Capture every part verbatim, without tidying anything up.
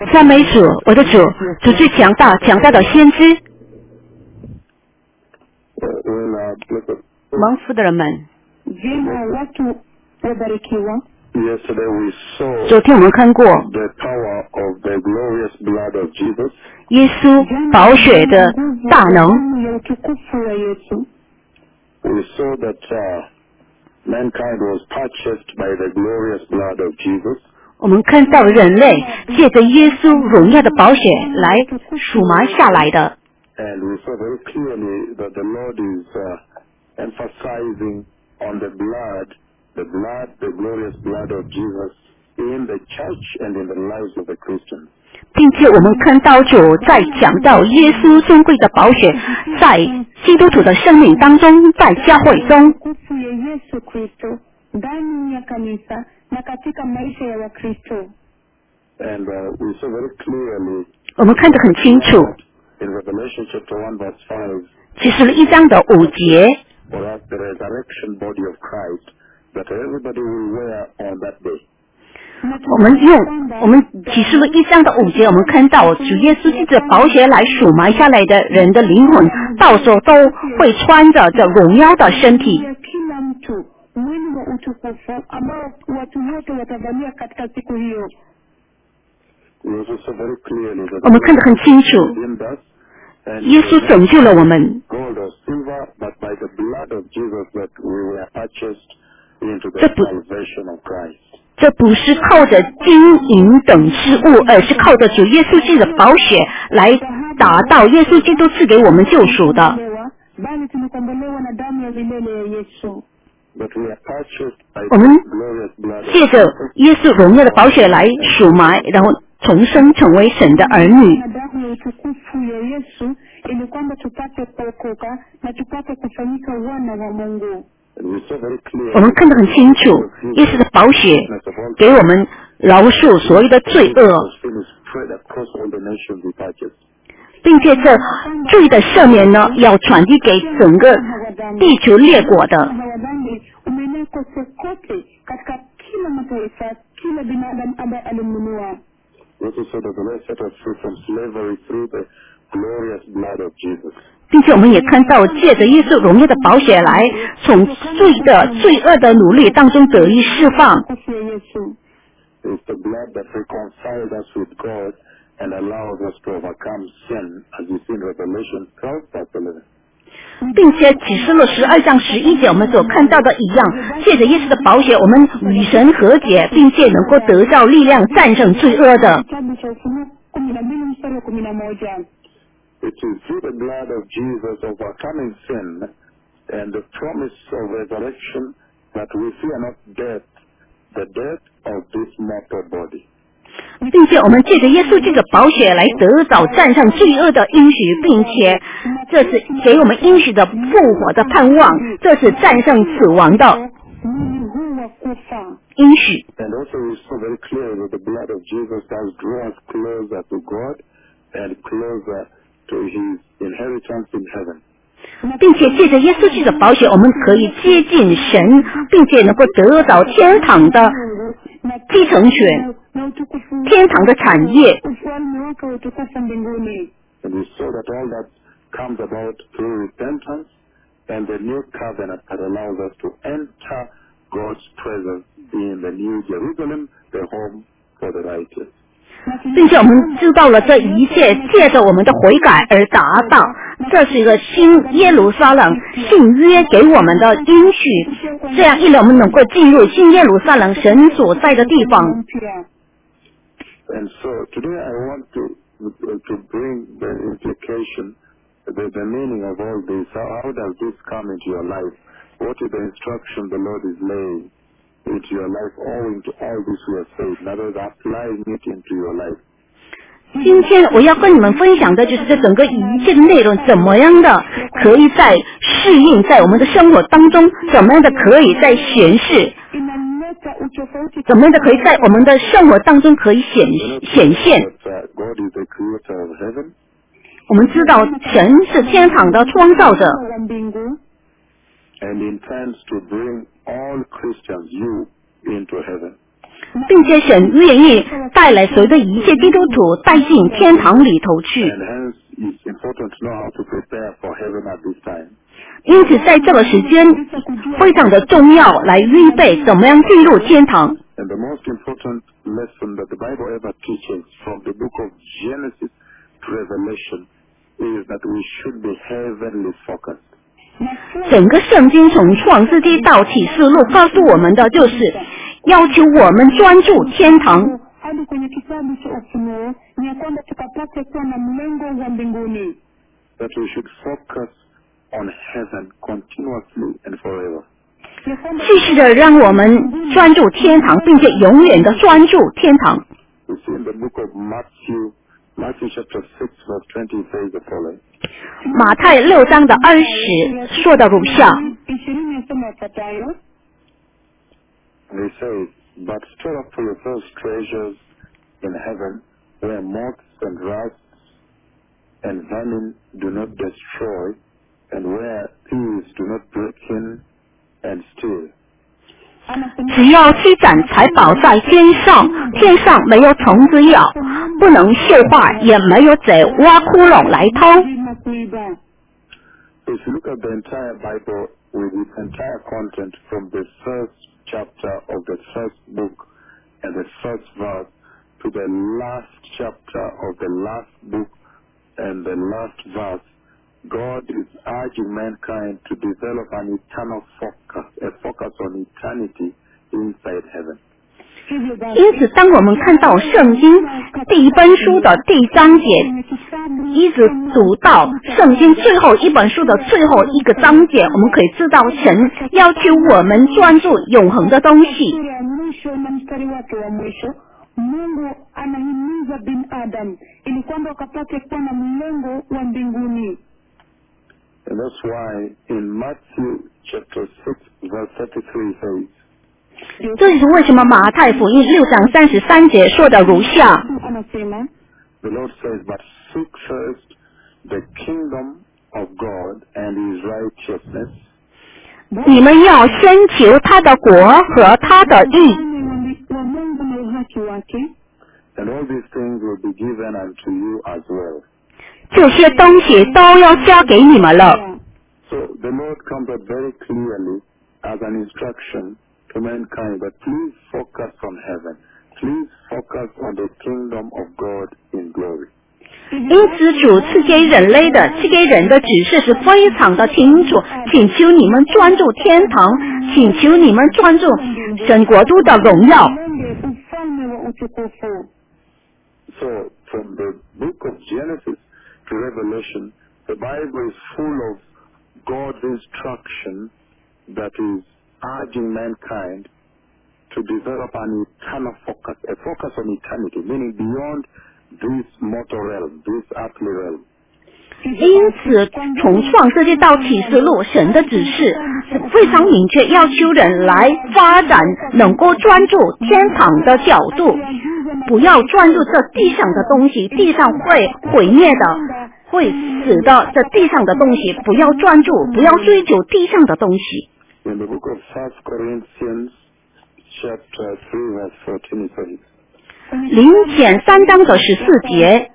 赞美主，我的主，主最强大，强大的先知。蒙福的人们，昨天我们看过耶稣宝血的大能。 We saw that uh, mankind was purchased by the glorious blood of Jesus. 我们看到人类借着耶稣荣耀的宝血来赎买下来的。 And we saw very clearly that the Lord is uh, emphasizing on the blood, the blood, the glorious blood of Jesus in the church and in the lives of the Christians. 并且我们看到主在讲到耶稣尊贵的宝血在基督徒的生命当中，在教会中。 And uh, we saw very clearly 我们看得很清楚。 in Revelation chapter one verse five. 启示录一章的五节。 For us the resurrection body of Christ that everybody will wear on that day. 我们用我们启示录一章的五节，我们看到主耶稣借着宝血来赎买下来的人的灵魂，到时候都会穿着这荣耀的身体。我们看得很清楚，耶稣拯救了我们。这不这不是靠着金银等事物，而是靠着主耶稣基督的宝血来达到耶稣基督赐给我们救赎的。我们借着耶稣荣耀的宝血来赎买，然后重生成为神的儿女。我们看得很清楚，耶稣的宝血给我们饶恕所有的罪恶，并且这罪的赦免呢，要传递给整个地球列国的。并且我们也看到，借着耶稣荣耀的宝血来从罪的罪恶的奴隶当中得以释放。并且启示录十二章十一节我们所看到的一样，借着耶稣的宝血，我们与神和解，并且能够得到力量战胜罪恶的。 It is through the blood of Jesus overcoming sin and the promise of resurrection that we fear not death, the death of this mortal body. 并且我们借着耶稣这个宝血来得到战胜罪恶的应许，并且这是给我们应许的复活的盼望，这是战胜死亡的应许。 And also we saw very clearly that the blood of Jesus does draw us closer to God and closer to his inheritance in heaven. 并且借着耶稣基督的宝血，我们可以接近神，并且能够得到天堂的继承权，天堂的产业。 And we saw that all that comes about through repentance and the new covenant that allows us to enter God's presence in the new Jerusalem, the home for the righteous. 并且我们知道了这一切借着我们的悔改而达到，这是一个新耶路撒冷信约给我们的应许，这样一来我们能够进入新耶路撒冷神所在的地方。 And so today I want to to bring the implication, the, the meaning of all this. How, how does this come into your life? What is the instruction the Lord is laying into your life owing to all this we have said? In other words, applying it into your life. 今天我要跟你们分享的就是这整个一切的内容，怎么样的可以在适应在我们的生活当中，怎么样的可以在显示，怎么样的可以在我们的生活当中可以显显现。我们知道神是天堂的创造者。 And intends to bring all Christians, you, into heaven. 并且神愿意带来所有的一切基督徒带进天堂里头去。 And hence, it's important to know how to prepare for heaven at this time. 因此，在这个时间非常的重要，来预备怎么样进入天堂。 And the most important lesson that the Bible ever teaches from the book of Genesis to Revelation is that we should be heavenly focused. 整个圣经从创世纪到启示录告诉我们的就是要求我们专注天堂。 hadi kwenye kitabu cha Ufunuo ni ya kwamba tukapate kuwa na mlengo wa mbinguni. That we should focus on heaven continuously and forever. 继续的让我们专注天堂，并且永远的专注天堂。 We see in the book of Matthew, Matthew chapter six verse twenty says the following. 马太六章的二十说的如下。 ishirini nasema yafuatayo. And he says, but store up for yourselves treasures in heaven, where moths and rust and vermin do not destroy, and where thieves do not break in and steal. 只要积攒财宝在天上，天上没有虫子咬，不能锈坏，也没有贼挖窟窿来偷。 If you look at the entire Bible with its entire content from the first chapter of the first book and the first verse to the last chapter of the last book and the last verse, God is urging mankind to develop an eternal focus, a focus on eternity inside heaven. 因此，当我们看到圣经第一本书的第三节，一直读到圣经最后一本书的最后一个章节，我们可以知道神要求我们专注永恒的东西。 Mungu anahimiza binadamu ili kwamba wakapate kuwa na mlengo wa mbinguni. And that's why in Matthew chapter six verse thirty-three says, 这是为什么马太福音六章三十三节说的如下。 the Lord says, but seek first the kingdom of God and his righteousness, 你们要先求他的国和他的义， and all these things will be given unto you as well. 这些东西都要加给你们了。 So the Lord comes out very clearly as an instruction to mankind that please focus on heaven. Please focus on the kingdom of God in glory. 因此，主赐给人类的、赐给人的指示是非常的清楚，请求你们专注天堂，请求你们专注神国度的荣耀。 So from the book of Genesis to Revelation, the Bible is full of God's instruction that is urging mankind to develop an eternal focus, a focus on eternity, meaning beyond this mortal realm, this earthly realm. 因此，从创世纪到启示录，神的指示是非常明确，要求人来发展能够专注天堂的角度，不要专注这地上的东西，地上会毁灭的，会死的，这地上的东西不要专注，不要追求地上的东西。 In the book of First Corinthians, chapter three, verse fourteen, it says, 林前三章的十四节。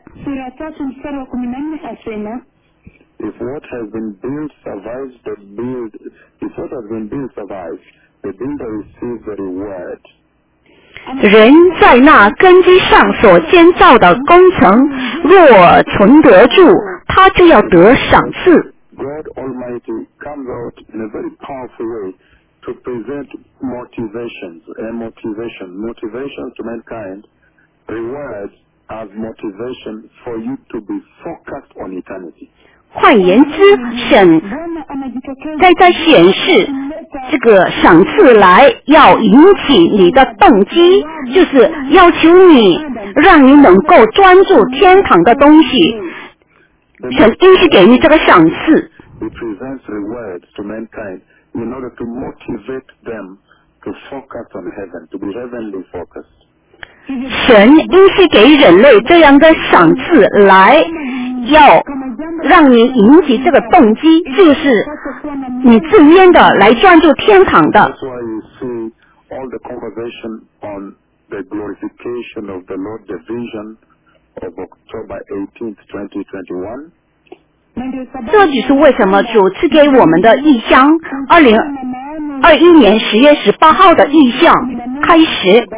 if what has been built survives the build, if what has been built survives, the builder receives the reward. 人在那根基上所建造的工程，若存得住，他就要得赏赐。 God Almighty comes out in a very powerful way to present motivations, a motivation, motivations to mankind, rewards as motivation for you to be focused on eternity. 换言之，神在在显示这个赏赐来，要引起你的动机，就是要求你，让你能够专注天堂的东西。神应许给你这个赏赐。 He presents rewards to mankind in order to motivate them to focus on heaven, to be heavenly focused. 神应许给人类这样的赏赐来，要让你引起这个动机，就是你自愿的来专注天堂的。 That's why you see all the conversation on the glorification of the Lord, the vision of October eighteenth, twenty twenty-one. 这只是为什么主赐给我们的异象，二零二一年十月十八号的异象开始。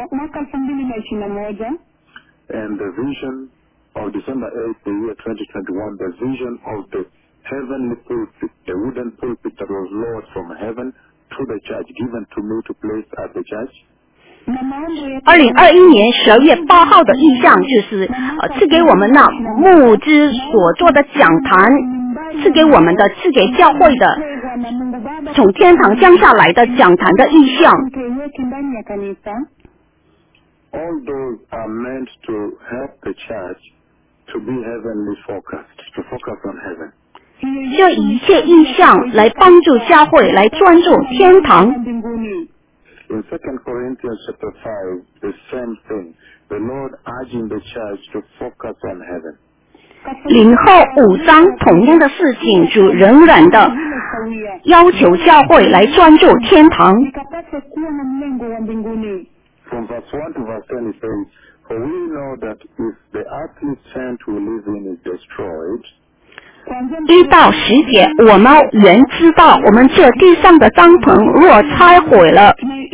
And the vision of December eighth, the year twenty twenty-one, the vision of the heavenly pulpit, the wooden pulpit that was lowered from heaven to the church, given to me to place at the church. 二零二一年十二月八号的意象就是呃赐给我们那木之所做的讲坛，赐给我们的赐给教会的从天堂降下来的讲坛的意象。 All those are meant to help the church to be heavenly focused, to focus on heaven. 这一切意象来帮助教会来专注天堂。 In Second Corinthians chapter five, the same thing. The Lord urging the church to focus on heaven. 领后五章同样的事情，主仍然的要求教会来专注天堂。 From verse one to verse ten, it says, "For we know that if the earthly tent we live in is destroyed," 一到十节，我们原知道，我们这地上的帐篷若拆毁了，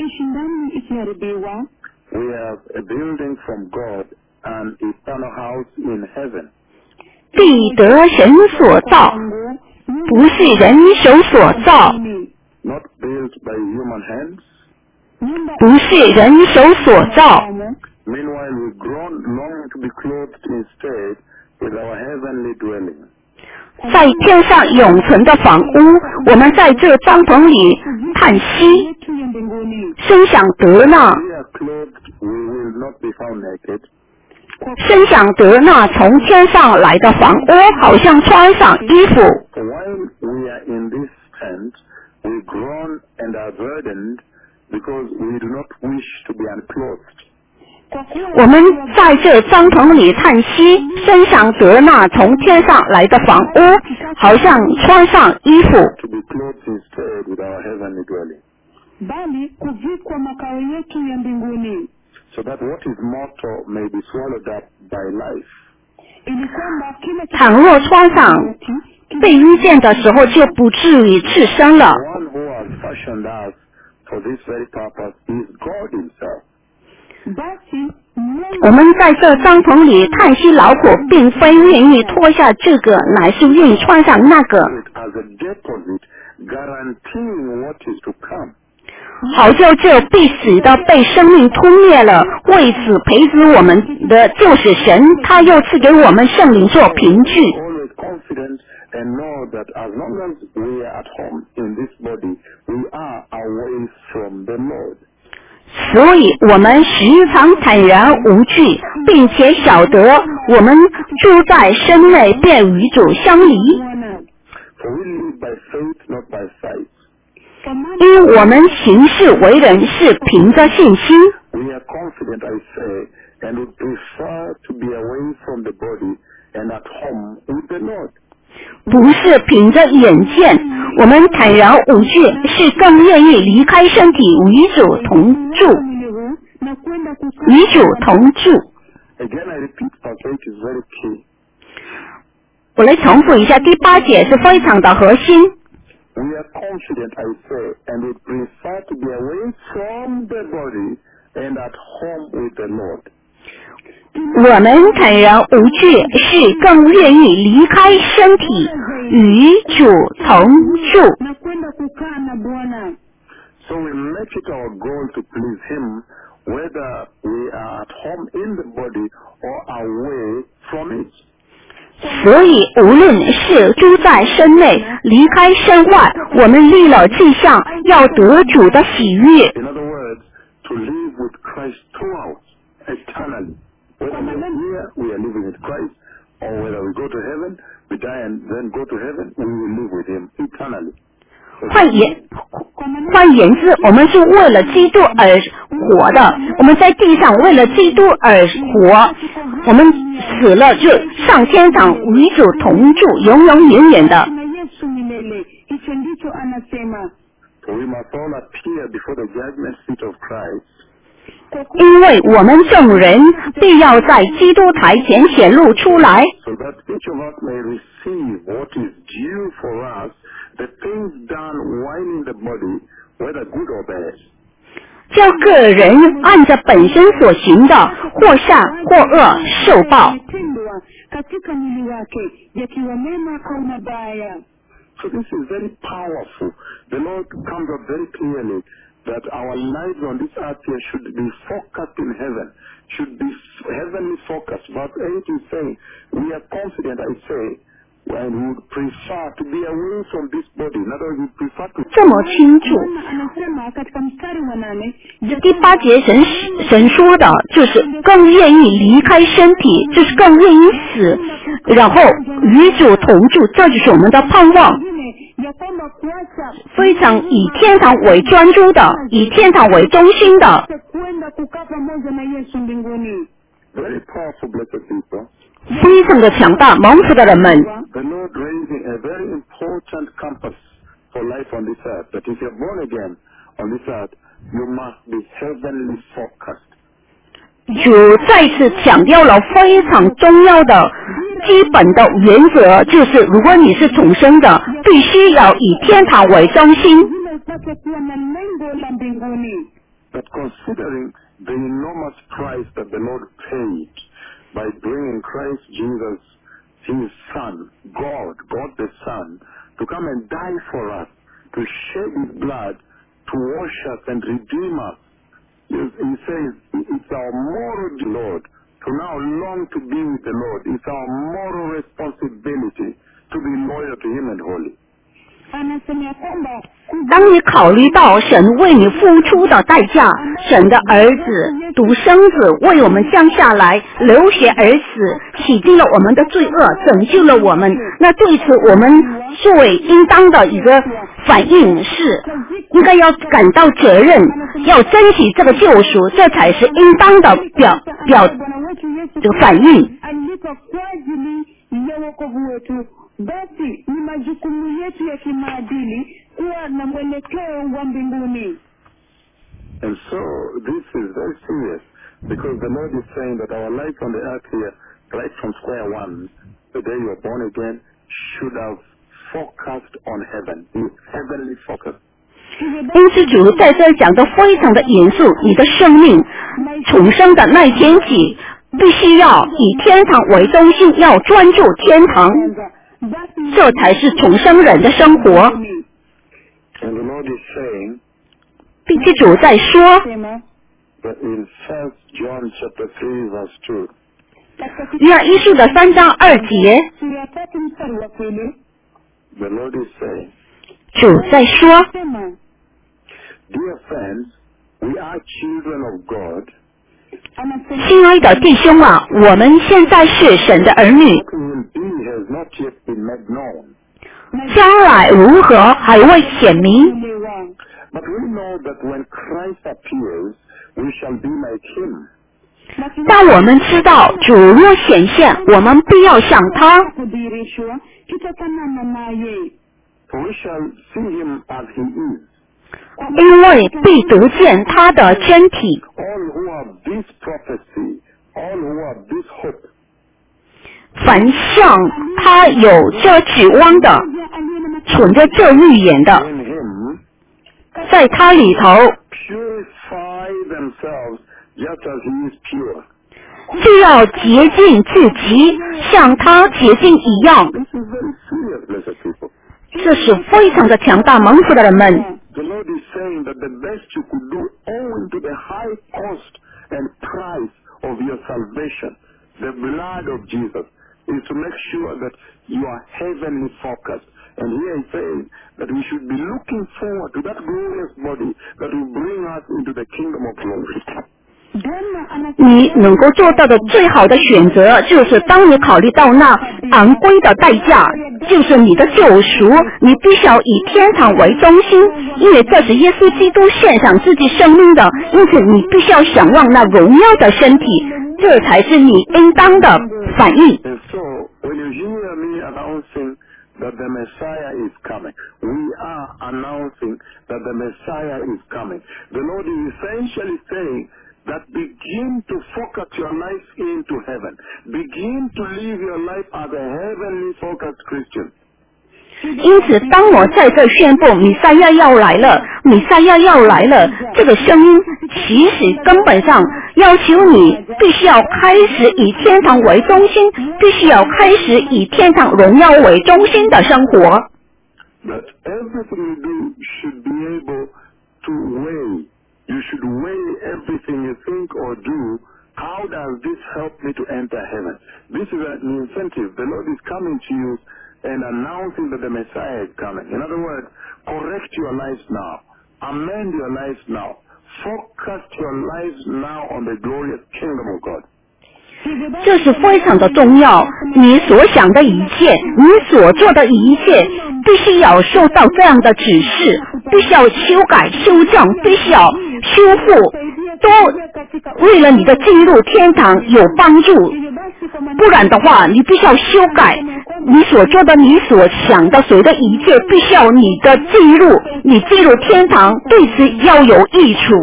we have a building from God, an eternal house in heaven, 必得神所造，不是人手所造， not built by human hands. 不是人手所造。 Meanwhile, we groan, longing to be clothed instead with our heavenly dwelling. 在天上永存的房屋，我们在这帐篷里叹息，深想得那， We are clothed, we will not be found naked. 深想得那从天上来的房屋，好像穿上衣服。 For while we are in this tent, we groan and are burdened because we do not wish to be unclothed. 我们在这帐篷里叹息，深想得那从天上来的房屋，好像穿上衣服。 To be clothed instead with our heavenly dwelling. So that what is mortal may be swallowed up by life. 倘若穿上被遇见的时候，就不至于赤身了。 The one who has fashioned us for this very purpose is God himself. 我们在这帐篷里叹息劳苦，并非愿意脱下这个，乃是愿意穿上那个， As a deposit guaranteeing what is to come. 好叫这必死的被生命吞灭了。为此培植我们的就是神，他又赐给我们圣灵做凭据。 Always confident and know that as long as we are at home in this body, we are away from the Lord. 所以我们时常坦然无惧，并且晓得我们住在身内，便与主相离。 For we live by faith, not by sight. 因我们行事为人是凭着信心。 We are confident, I say, and would prefer to be away from the body and at home with the Lord. 不是凭着眼见，我们坦然无惧，是更愿意离开身体，与主同住，与主同住。 Again, I repeat, verse eight is very key. 我来重复一下，第八节是非常的核心。 We are confident, I say, and would prefer to be away from the body and at home with the Lord. 我们坦然无惧，是更愿意离开身体，与主同住。 So we make it our goal to please Him, whether we are at home in the body or away from it. 所以无论是住在身内，离开身外，我们立了志向，要得主的喜悦。 In other words, to live with Christ throughout, eternally. Whether we are here, we are living with Christ, or whether we go to heaven, we die and then go to heaven, we will live with Him eternally. 换言换言之，我们是为了基督而活的。我们在地上为了基督而活，我们死了就上天堂与主同住，永永远远的。 For we must all appear before the judgment seat of Christ. 因为我们众人必要在基督台前显露出来， so that each of us may receive what is due for us, the things done while in the body, whether good or bad. 叫个人按着本身所行的，或善或恶受报。 yametendwa katika mwili wake yakiwa mema au mabaya. So this is very powerful. The Lord comes out very clearly that our lives on this earth here should be focused in heaven, should be heavenly focused. Verse eight is saying, we are confident, I say, and we would prefer to be away from this body. In other words, we prefer to... 这么清楚。 Bwana anasema katika mstari wa nane, 第八节神神说的就是更愿意离开身体，就是更愿意死，然后与主同住，这就是我们的盼望。 ya kwamba kuacha 非常以天堂为专注的，以天堂为中心的， kwenda kukaa pamoja na Yesu mbinguni. Very powerful, blessed people. 非常的强大，蒙福的人们。 The Lord raising a very important compass for life on this earth, that if you're born again on this earth, you must be heavenly focused. 主再次强调了非常重要的基本的原则，就是如果你是重生的，必须要以天堂为中心。 Vile upate kuwa na lengo la mbinguni. But considering the enormous price that the Lord paid by bringing Christ Jesus, his Son, God, God the Son, to come and die for us, to shed his blood, to wash us and redeem us. He he says it's our moral duty, Lord, to now long to be with the Lord. It's our moral responsibility to be loyal to him and holy. Anasema ya kwamba 当你考虑到神为你付出的代价，神的儿子独生子为我们降下来，流血而死，洗净了我们的罪恶，拯救了我们。那对此，我们作为应当的一个反应是，应该要感到责任，要珍惜这个救赎，这才是应当的表表 Bwana wetu Yesu 这个反应。 alipa kwa ajili ya wokovu wetu. Basi ni majukumu yetu ya kimaadili kuwa na mwelekeo wa mbinguni. And so this is very serious, because the Lord is saying that our life on the earth here, right from square one, the day you are born again, should have focused on heaven, be heavenly focused. 因此，主在这讲的非常的严肃，你的生命重生的那一天起，必须要以天堂为中心，要专注天堂，这才是重生人的生活。 And the Lord is saying 并且主在说， that in First John chapter three verse two, 约翰一书的三章二节， Sura ya tatu mstari wa pili, the Lord is saying, 主在说， sema, dear friends, we are children of God. anasema 亲爱的弟兄啊，我们现在是神的儿女， What we will be has not yet been made known. 将来如何还未显明。 kuelewa. But we know that when Christ appears, we shall be like him. 但我们知道，主若显现，我们必要像他， kudhihirishwa tutafanana naye, For we shall see him as he is. 因为必得见他的真体。 All who have this prophecy, all who have this hope, 凡像他有这指望的， 存着这预言的， in him, 在他里头 purify themselves just as he is pure. 就要洁净自己，像他洁净一样。 This is very serious, blessed people. 这是非常的强大蒙福的人们。 The Lord is saying that the best you could do, owing to the high cost and price of your salvation, the blood of Jesus, is to make sure that you are heavenly focused. And here he says that we should be looking forward to that glorious body that will bring us into the kingdom of glory. Bwana anasema 你能够做到的最好的选择，就是当你考虑到那昂贵的代价，就是你的救赎，你必须要以天堂为中心，因为这是耶稣基督献上自己生命的，因此你必须要想望那荣耀的身体，这才是你应当的反应。 And so, when you hear me announcing that the Messiah is coming, we are announcing that the Messiah is coming. The Lord is essentially saying that begin to focus your life into heaven. Begin to live your life as a heavenly focused Christian. 因此，当我在这宣布弥赛亚要来了，弥赛亚要来了，这个声音其实根本上要求你必须要开始以天堂为中心，必须要开始以天堂荣耀为中心的生活。 That everything you do should be able to weigh. You should weigh everything you think or do. How does this help me to enter heaven? This is an incentive. The Lord is coming to you and announcing that the Messiah is coming. In other words, correct your lives now. Amend your lives now. Focus your lives now on the glorious kingdom of God. 这是非常的重要，你所想的一切，你所做的一切，必须要受到这样的指示，必须要修改、修正，必须要修复，都为了你的进入天堂有帮助。不然的话，你必须要修改你所做的、你所想的所有的一切，必须要你的进入，你进入天堂，对此要有益处。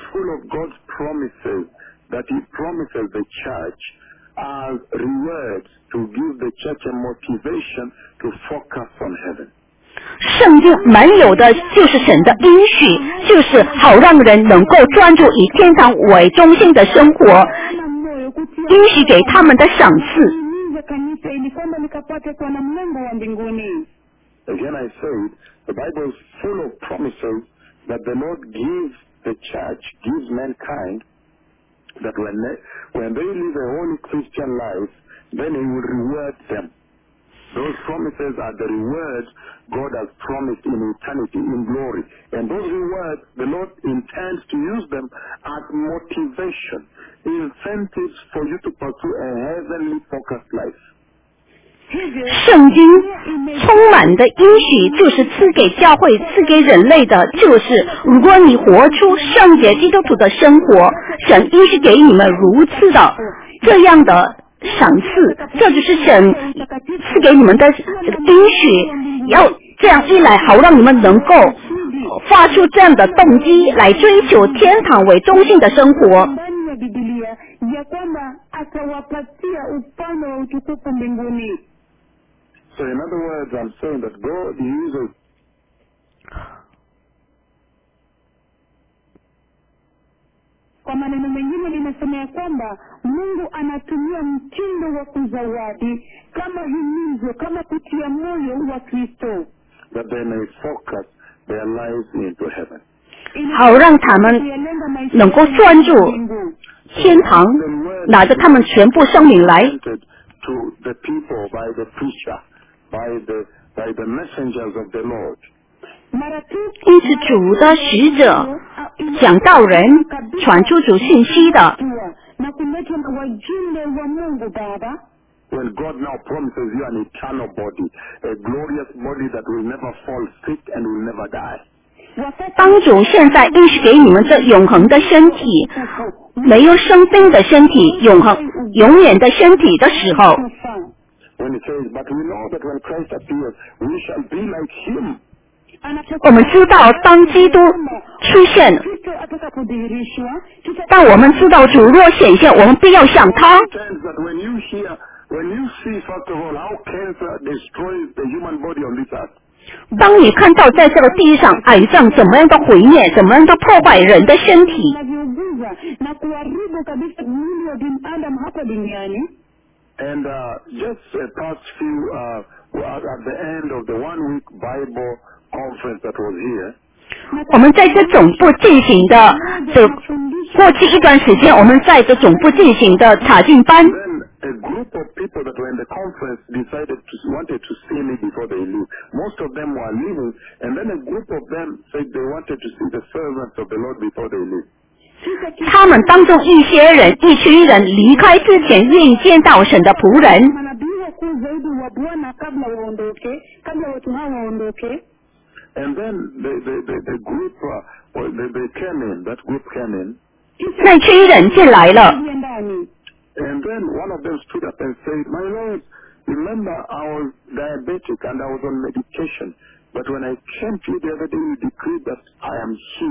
That he promises the church as rewards to give the church a motivation to focus on heaven. 圣经满有的就是神的应许，就是好让人能够专注以天堂为中心的生活，应许给他们的赏赐。 Again I say, the Bible is full of promises that the Lord gives the church, gives mankind, that when they, when they live a holy Christian life, then he will reward them. Those promises are the rewards God has promised in eternity, in glory. And those rewards, the Lord intends to use them as motivation, incentives for you to pursue a heavenly focused life. 圣经充满的应许就是赐给教会、赐给人类的，就是如果你活出圣洁基督徒的生活，神应许给你们如此的这样的赏赐，这就是神赐给你们的应许。要这样一来，好让你们能够发出这样的动机来追求天堂为中心的生活。 So in other words, I'm saying that God uses Kwa maneno mengine linasema ya kwamba Mungu anatumia mtindo wa kuzawadi kama himizo, kama kutia moyo wa Kristo, that they may focus their lives into heaven. 好让他们能够专注天堂，拿着他们全部生命来。 To the people by the preacher, by the by the messengers of the Lord. 因此主的使者讲道人传出主信息的。 When God now promises you an eternal body, a glorious body that will never fall sick and will never die. 当主现在应许给你们这永恒的身体，没有生病的身体，永恒永远的身体的时候， When it says, but we know that when Christ appears, we shall be like him. 我们知道当基督出现，但我们知道主若显现，我们必要像他。 When you hear, when you see, first of all, how cancer destroys the human body on this earth. 当你看到在这个地上癌症怎么样的毁灭，怎么样的破坏人的身体， And uh, just uh, past few, uh, at the end of the one-week Bible conference that was here, 我们在这总部进行的这过去一段时间，我们在这总部进行的查经班。 a group of people that were in the conference decided to wanted to see me before they leave. Most of them were leaving, and then a group of them said they wanted to see the servants of the Lord before they leave. 他们当中一些人、一群人离开之前，愿意见到神的仆人。 And then the the the, the group, uh, well, they, they came in. That group came in. 那群人进来了。 And then one of them stood up and said, "My Lord, remember I was diabetic and I was on medication. But when I came to you the other day, you decreed that I am healed.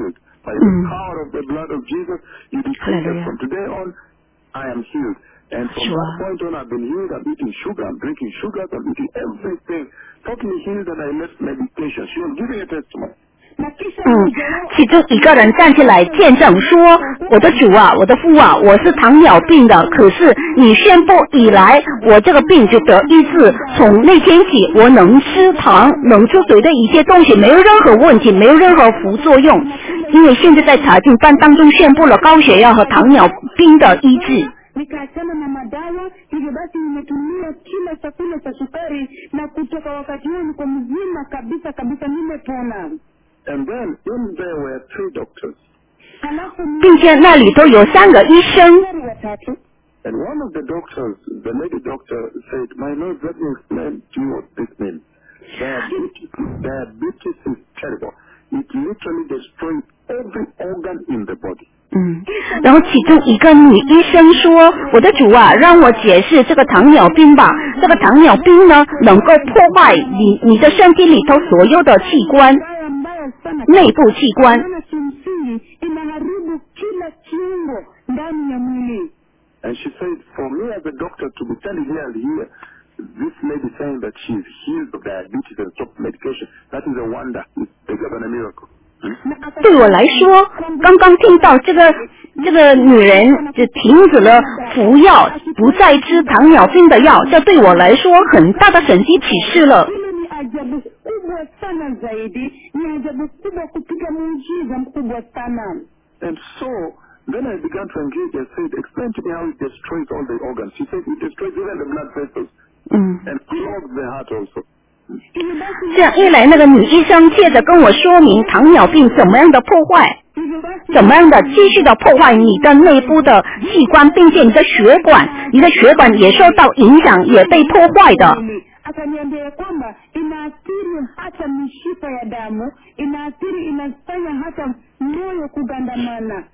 By the power of the blood of Jesus, you declare Hallelujah. from today on, I am healed. And from Sure. that point on, I've been healed. I'm eating sugar, I'm drinking sugar, I'm eating everything. Totally healed, and I left medication. She was giving a testimony. 那kisha 嗯 mmoja wao 其中一个人站起来见证说：“我的主啊，我的父啊，我是糖尿病的，可是你宣布以来，我这个病就得医治。从那天起，我能吃糖，能吃水的一些东西，没有任何问题，没有任何副作用。因为现在在查经班当中宣布了高血压和糖尿病的医治。” nikaachana na madawa, hivyo basi nimetumia kila chakula cha sukari, na kutoka wakati huo niko mzima kabisa kabisa, nimepona. And then, in there were three doctors. Halafu 并且那里头有三个医生。 daktari watatu. And one of the doctors, the lady doctor, said, my lord, let me explain to you what this means. Diabetes, diabetes is terrible. It literally destroys every organ in the body. 嗯，然后其中一个女医生说：“我的主啊，让我解释这个糖尿病吧。这个糖尿病呢，能够破坏你你的身体里头所有的器官， Mbaya mbaya sana. 内部器官。 Maana kimsingi inaharibu kila kiungo ndani ya mwili. And she said, for me as a doctor to be standing here and hear this lady saying that she is healed of diabetes and stopped medication, that is a wonder. It's bigger than a miracle. 对我来说，刚刚听到这个这个女人就停止了服药，不再吃糖尿病的药，这对我来说很大的神迹启示了。 Hilo ni ajabu kubwa sana zaidi, ni ajabu kubwa kupiga muujiza mkubwa sana. And so, then I began to engage. I said, explain to me how it destroys all the organs. She said, it destroys even the blood vessels 嗯。 and clogs the heart also. 这样一来，那个女医生接着跟我说明糖尿病怎么样的破坏，怎么样的继续的破坏你的内部的器官，并且你的血管，你的血管也受到影响，也被破坏的。 Akaniambia kwamba inaathiri hata mishipa ya damu, inaathiri, inafanya hata moyo kugandamana.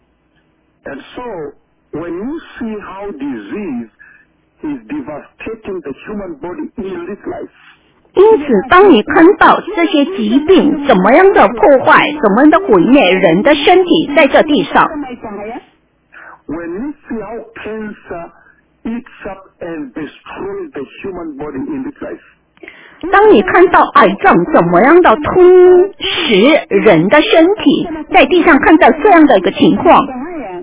And so, when you see how disease is devastating the human body in this life, 因此，当你看到这些疾病怎么样的破坏，怎么样的毁灭人的身体在这地上， Maisha haya when you see how cancer eats up and destroys the human body in this life, 当你看到癌症怎么样的吞噬人的身体，在地上看到这样的一个情况， haya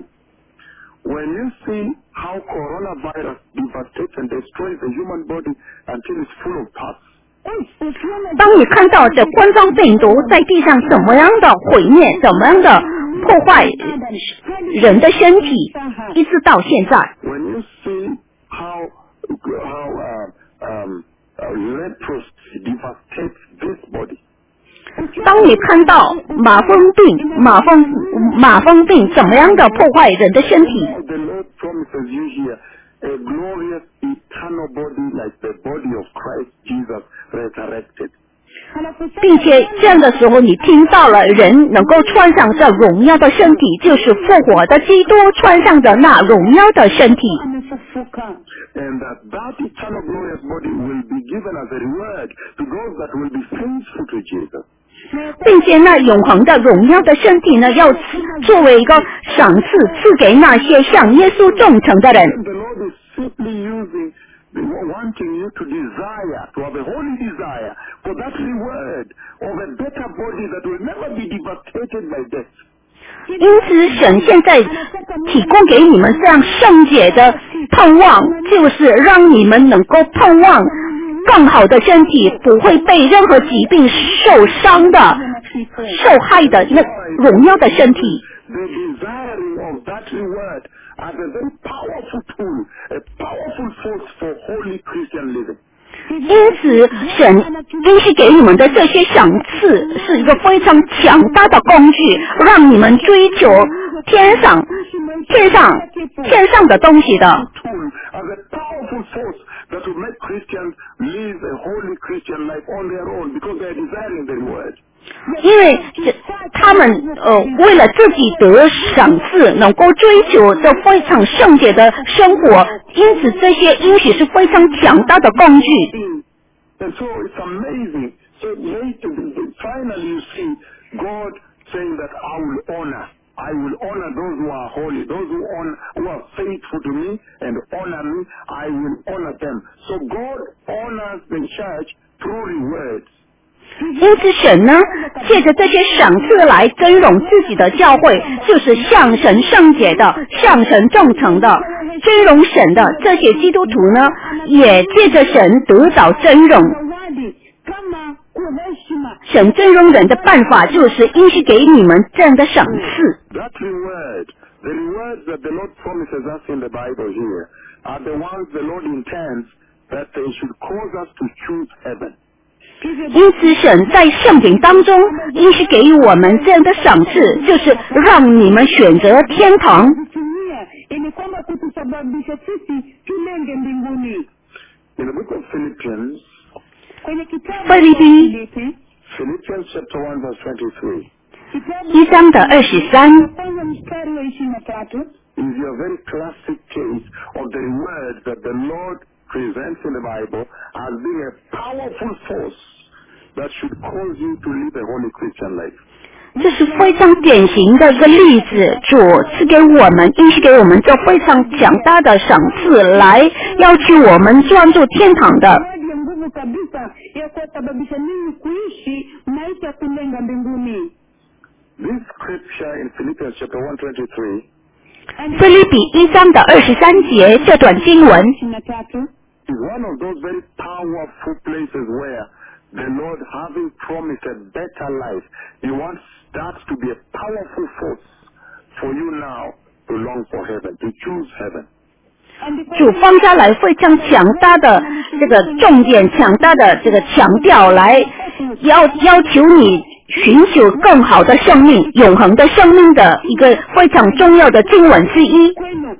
when you see how coronavirus devastates and destroys the human body until it's full of parts, 当你看到这冠状病毒在地上怎么样的毁灭，怎么样的破坏人的身体，一直到现在。 when you see how how uh, um, uh, leprosy devastates this body, 当你看到马蜂病、马蜂马蜂病怎么样的破坏人的身体， the Lord promises you here a glorious eternal body like the body of Christ Jesus resurrected. 并且这样的时候，你听到了人能够穿上这荣耀的身体，就是复活的基督穿上的那荣耀的身体。 amefufuka. And that that eternal glorious body will be given as a reward to those that will be faithful to Jesus. 并且那永恒的荣耀的身体呢，要作为一个赏赐赐给那些向耶稣忠诚的人。 The Lord is simply using, wanting you to desire, to have a holy desire for that reward of a better body that will never be devastated by death. 因此，神现在提供给你们这样圣洁的盼望，就是让你们能够盼望更好的身体，不会被任何疾病受伤的、受害的那荣耀的身体。 The desiring of that reward as a very powerful tool, a powerful force for holy Christian living. 因此，神应许给你们的这些赏赐是一个非常强大的工具，让你们追求天上、天上、天上的东西的。 Tool as a powerful force that will make Christians live a holy Christian life on their own because they are desiring the reward. 因为这他们呃为了自己得赏赐，能够追求这非常圣洁的生活，因此这些应许是非常强大的工具。 And so it's amazing. So later, finally you see God saying that I will honor. I will honor those who are holy, those who, honor, who are faithful to me and honor me, I will honor them. So God honors the church through rewards. 因此神呢，借着这些赏赐来尊荣自己的教会，就是向神圣洁的、向神忠诚的、尊荣神的这些基督徒呢，也借着神得到尊荣。神尊荣人的办法就是应许给你们这样的赏赐。 That reward, the rewards that the Lord promises us in the Bible here, are the ones the Lord intends that they should cause us to choose heaven. 因此神在圣经当中应许给我们这样的赏赐，就是让你们选择天堂。 In the book of Philippians, 腓立比 Philippians chapter one verse twenty-three, 一章的二十三， is your very classic case of the rewards that the Lord presents in the Bible as being a powerful force that should cause you to live a holy Christian life. 这是非常典型的一个例子，主赐给我们，应许给我们这非常强大的赏赐，来要求我们专注天堂的。 This scripture in Philippians chapter one twenty-three 腓立比一章的二十三节这段经文， is one of those very powerful places where the Lord, having promised a better life, He wants that to be a powerful force for you now to long for heaven, to choose heaven. 主放下来非常强大的这个重点，强大的这个强调，来要要求你寻求更好的生命、永恒的生命的一个非常重要的经文之一。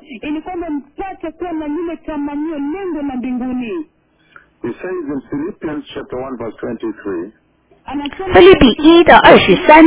He says in Philippians chapter one verse twenty-three, 腓立比一的二十三，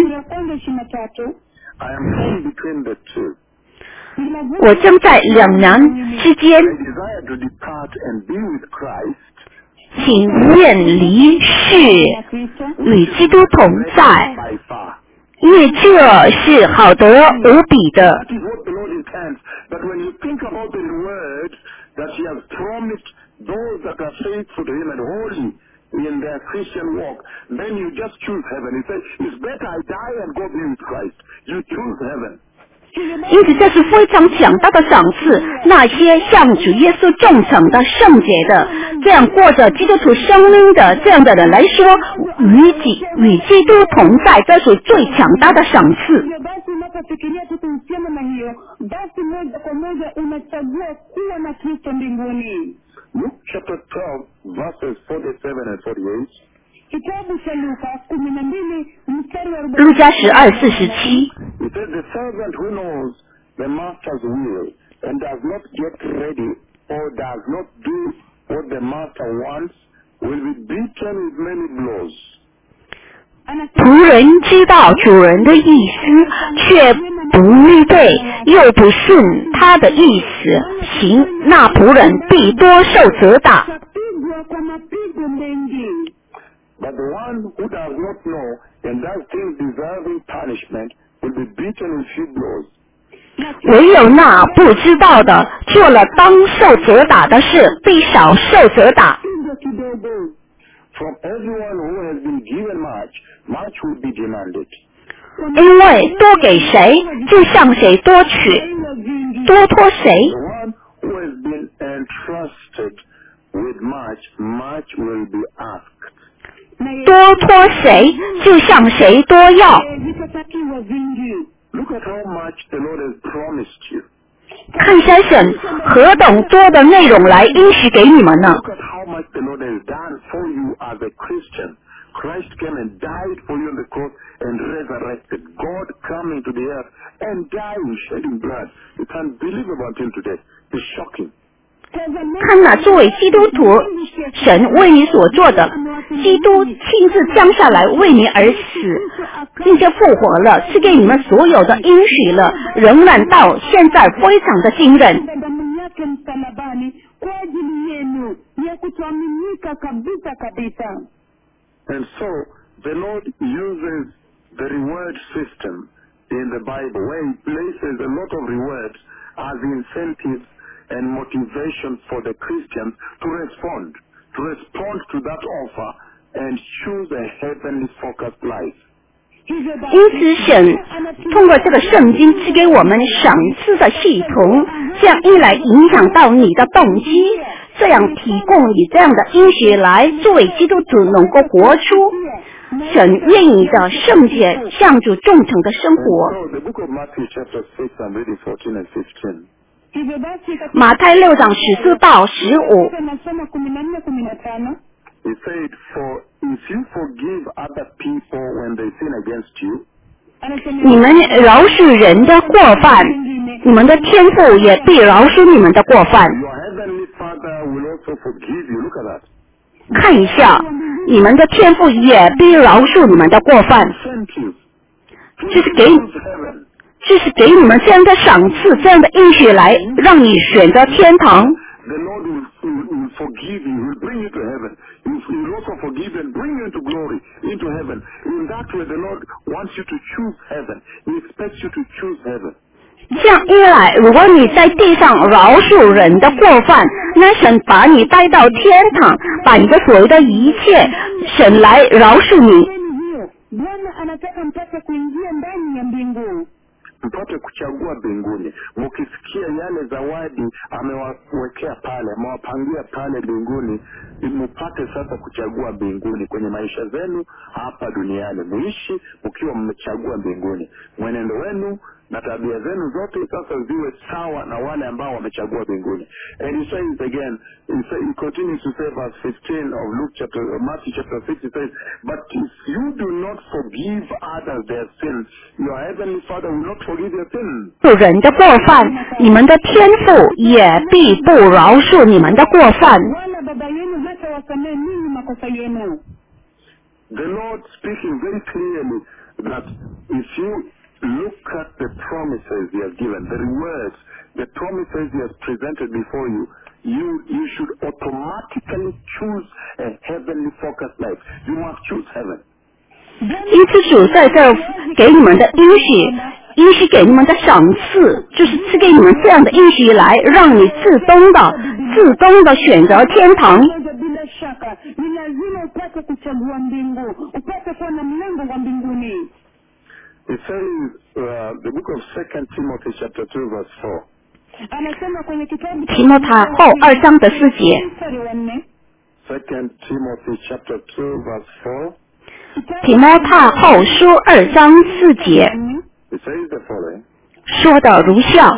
I am torn between the two. 我正在两难之间， I desire to depart and be with Christ 请愿离世，与基督同在， by far. 因为这是好得无比的。 That is what the Lord intends. But when you think about the reward that He has promised those that are faithful to Him and holy in their Christian walk, then you just choose heaven. He says, it's better I die and go be with Christ. You choose heaven. 因此，这是非常强大的赏赐。那些向主耶稣忠诚的、圣洁的，这样过着基督徒生命的这样的人来说，与己与基督同在，这是最强大的赏赐。 Luke chapter twelve, verses forty-seven and forty-eight. 路加十二四十七。 He said, the servant who knows the master's will and does not get ready or does not do what the master wants will be beaten with many blows. 仆人知道主人的意思，却不预备，又不顺他的意思行，那仆人必多受责打。 But the one who does not know and does things deserving punishment will be beaten with few blows. 唯有那不知道的，做了当受责打的事，必少受责打。 From everyone who has been given much, much will be demanded. 因为多给谁，就向谁多取；多托谁， The one who has been entrusted with much, much will be asked. 多托谁，就向谁多要。 Look at how much the Lord has promised you. 看山神何等多的内容来应许给你们呢？ Look at how much the Lord has done for you as a Christian. Christ came and died for you on the cross and resurrected. God coming to the earth and dying, shedding blood. It's unbelievable until today. It's shocking. 看那作为基督徒，神为你所做的，基督亲自降下来为你而死，并且复活了，赐给你们所有的应许了，仍然到现在非常的惊人。 And so the Lord uses the reward system in the Bible, where he places a lot of rewards as incentives and motivation for the Christians to respond, to respond to that offer and choose a heavenly focused life. 因此神通过这个圣经赐给我们赏赐的系统，这样一来影响到你的动机，这样提供你这样的应许来作为基督徒能够活出神愿意的圣洁向主忠诚的生活。 So the book of Matthew chapter six, I'm reading fourteen and fifteen. 马太六章十四到十五， He said, for if you forgive other people when they sin against you, 你们饶恕人的过犯，你们的天父也必饶恕你们的过犯。 your heavenly Father will also forgive you. Look at that. 看一下，你们的天父也必饶恕你们的过犯， Incentives. 这是给 Choose heaven. 这是给你们这样的赏赐，这样的应许来让你选择天堂。 The Lord will, will, will forgive you, will bring you to heaven. He will also forgive and bring you into glory, into heaven. In that way, the Lord wants you to choose heaven. He expects you to choose heaven. 这样一来，如果你在地上饶恕人的过犯，那神把你带到天堂，把你的所有的一切，神来饶恕你。 Bwana anataka mpate kuingia ndani ya mbingu. Mpate kuchagua mbinguni. Mukisikia yale zawadi amewawekea pale, amewapangia pale mbinguni, mupate sasa kuchagua mbinguni kwenye maisha zenu hapa duniani. Muishi mkiwa mmechagua mbinguni. Mwenendo wenu na tabia zenu zote sasa ziwe sawa na wale ambao wamechagua mbinguni. And he says again, he, say, he continues to say verse fifteen of Luke chapter, uh, Matthew chapter six, he says, but if you do not forgive others their sins, your heavenly Father will not forgive your sins. 恕人的过犯，你们的天父也必不饶恕你们的过犯。 Wala baba yenu hata wasamehe ninyi makosa yenu. The Lord speaking very clearly that if you look at the promises he has given, the rewards, the promises he has presented before you, you you should automatically choose a heavenly focused life. You must choose heaven. 因此主在这给你们的应许，应许给你们的赏赐，就是赐给你们这样的应许来，让你自动的、自动的选择天堂。 Bila shaka ni lazima upate kuchagua mbingu, upate kuwa na mlango wa mbinguni. It says, uh, the book of Second Timothy chapter two verse four. Anasema kwenye kitabu 提摩太后二章的四节， mstari wa nne. Second Timothy chapter two verse four. 提摩太后书二章四节 It says the following. 说的如下。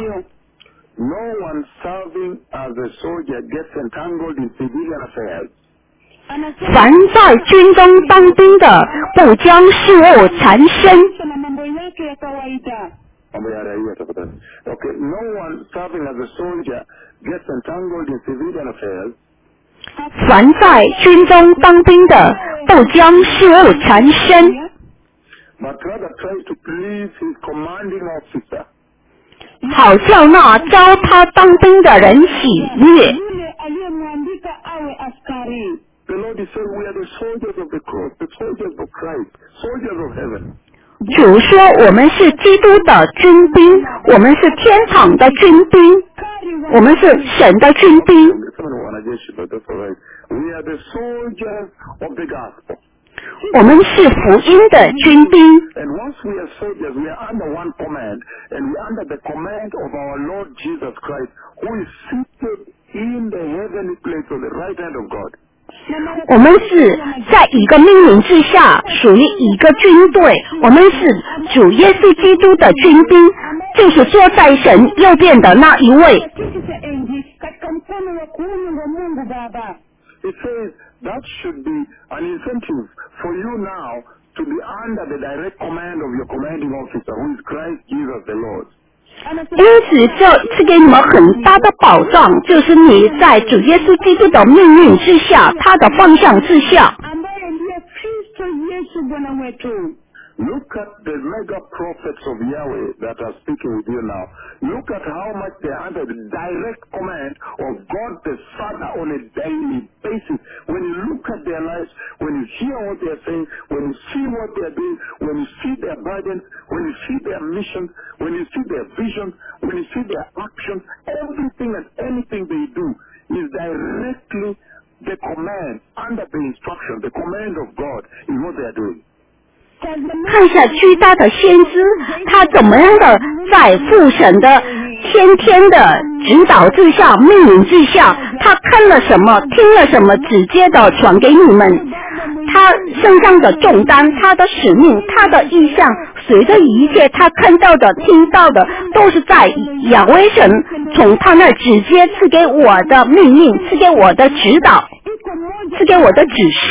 No one serving as a soldier gets entangled in civilian affairs. 凡在军中当兵的，不将事务缠身。 na mambo yake ya kawaida. Mambo ya raia tafadhali. Okay, no one serving as a soldier gets entangled in civilian affairs. 凡在军中当兵的，不将事务缠身， but rather tries to please his commanding officer. 好叫那招他当兵的人喜悦。 Yule aliyemwandika awe askari. The Lord is saying we are the soldiers of the cross, the soldiers of Christ, soldiers of heaven. 主说我们是基督的军兵，我们是天堂的军兵，我们是神的军兵。 But that's all right. We are the soldiers of the gospel. 我们是福音的军兵。 And once we are soldiers, we are under one command, and we are under the command of our Lord Jesus Christ, who is seated in the heavenly place on the right hand of God. 我们是在一个命令之下，属于一个军队。我们是主耶稣基督的军兵，就是坐在神右边的那一位。 Kiti cha enzi katika mkono wa kuume wa Mungu Baba. It says that should be an incentive for you now to be under the direct command of your commanding officer, who is Christ Jesus the Lord. 因此，这赐给你们很大的保障，就是你在主耶稣基督的命运之下，他的方向之下。 Ambaye ndiye Kristo Yesu Bwana wetu. Look at the mega prophets of Yahweh that are speaking with you now. Look at how much they are under the direct command of God the Father on a daily basis. When you look at their lives, when you hear what they are saying, when you see what they are doing, when you see their burdens, when you see their missions, when you see their visions, when you see their actions, everything and anything they do is directly the command, under the instruction, the command of God is what they are doing. 看一下巨大的先知，他怎么样的在父神的天天的指导之下、命令之下，他看了什么、听了什么，直接的传给你们。他身上的重担、他的使命、他的意向，随着一切他看到的、听到的，都是在亚威神从他那直接赐给我的命令、赐给我的指导、赐给我的指示。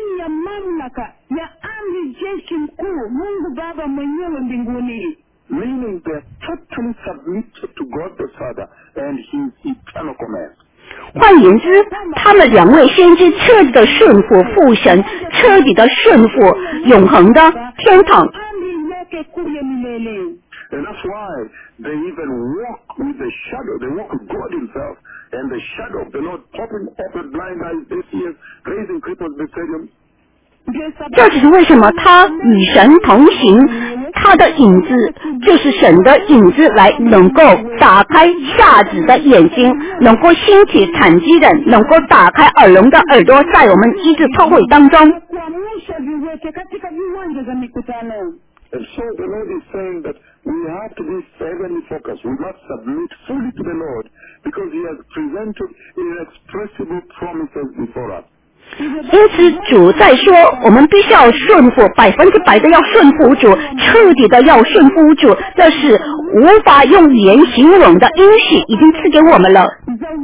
Meaning they're totally submitted to God the Father and His eternal command. 换言之，他们两位先知彻底的顺服父神，彻底的顺服永恒的天堂。 And that's why they even walk with the shadow, they walk with God Himself, and the shadow of the Lord popping open blind eyes, deaf ears, raising cripples, bed-ridden. 这只是为什么他与神同行，他的影子就是神的影子，来能够打开瞎子的眼睛，能够兴起残疾人，能够打开耳聋的耳朵，在我们医治特会当中。 And so the Lord is saying that we have to be heavenly focused. We must submit fully to the Lord because He has presented inexpressible promises before us. 因此主在说，我们必须要顺服，百分之百的要顺服主，彻底的要顺服主，这是无法用语言形容的应许，已经赐给我们了。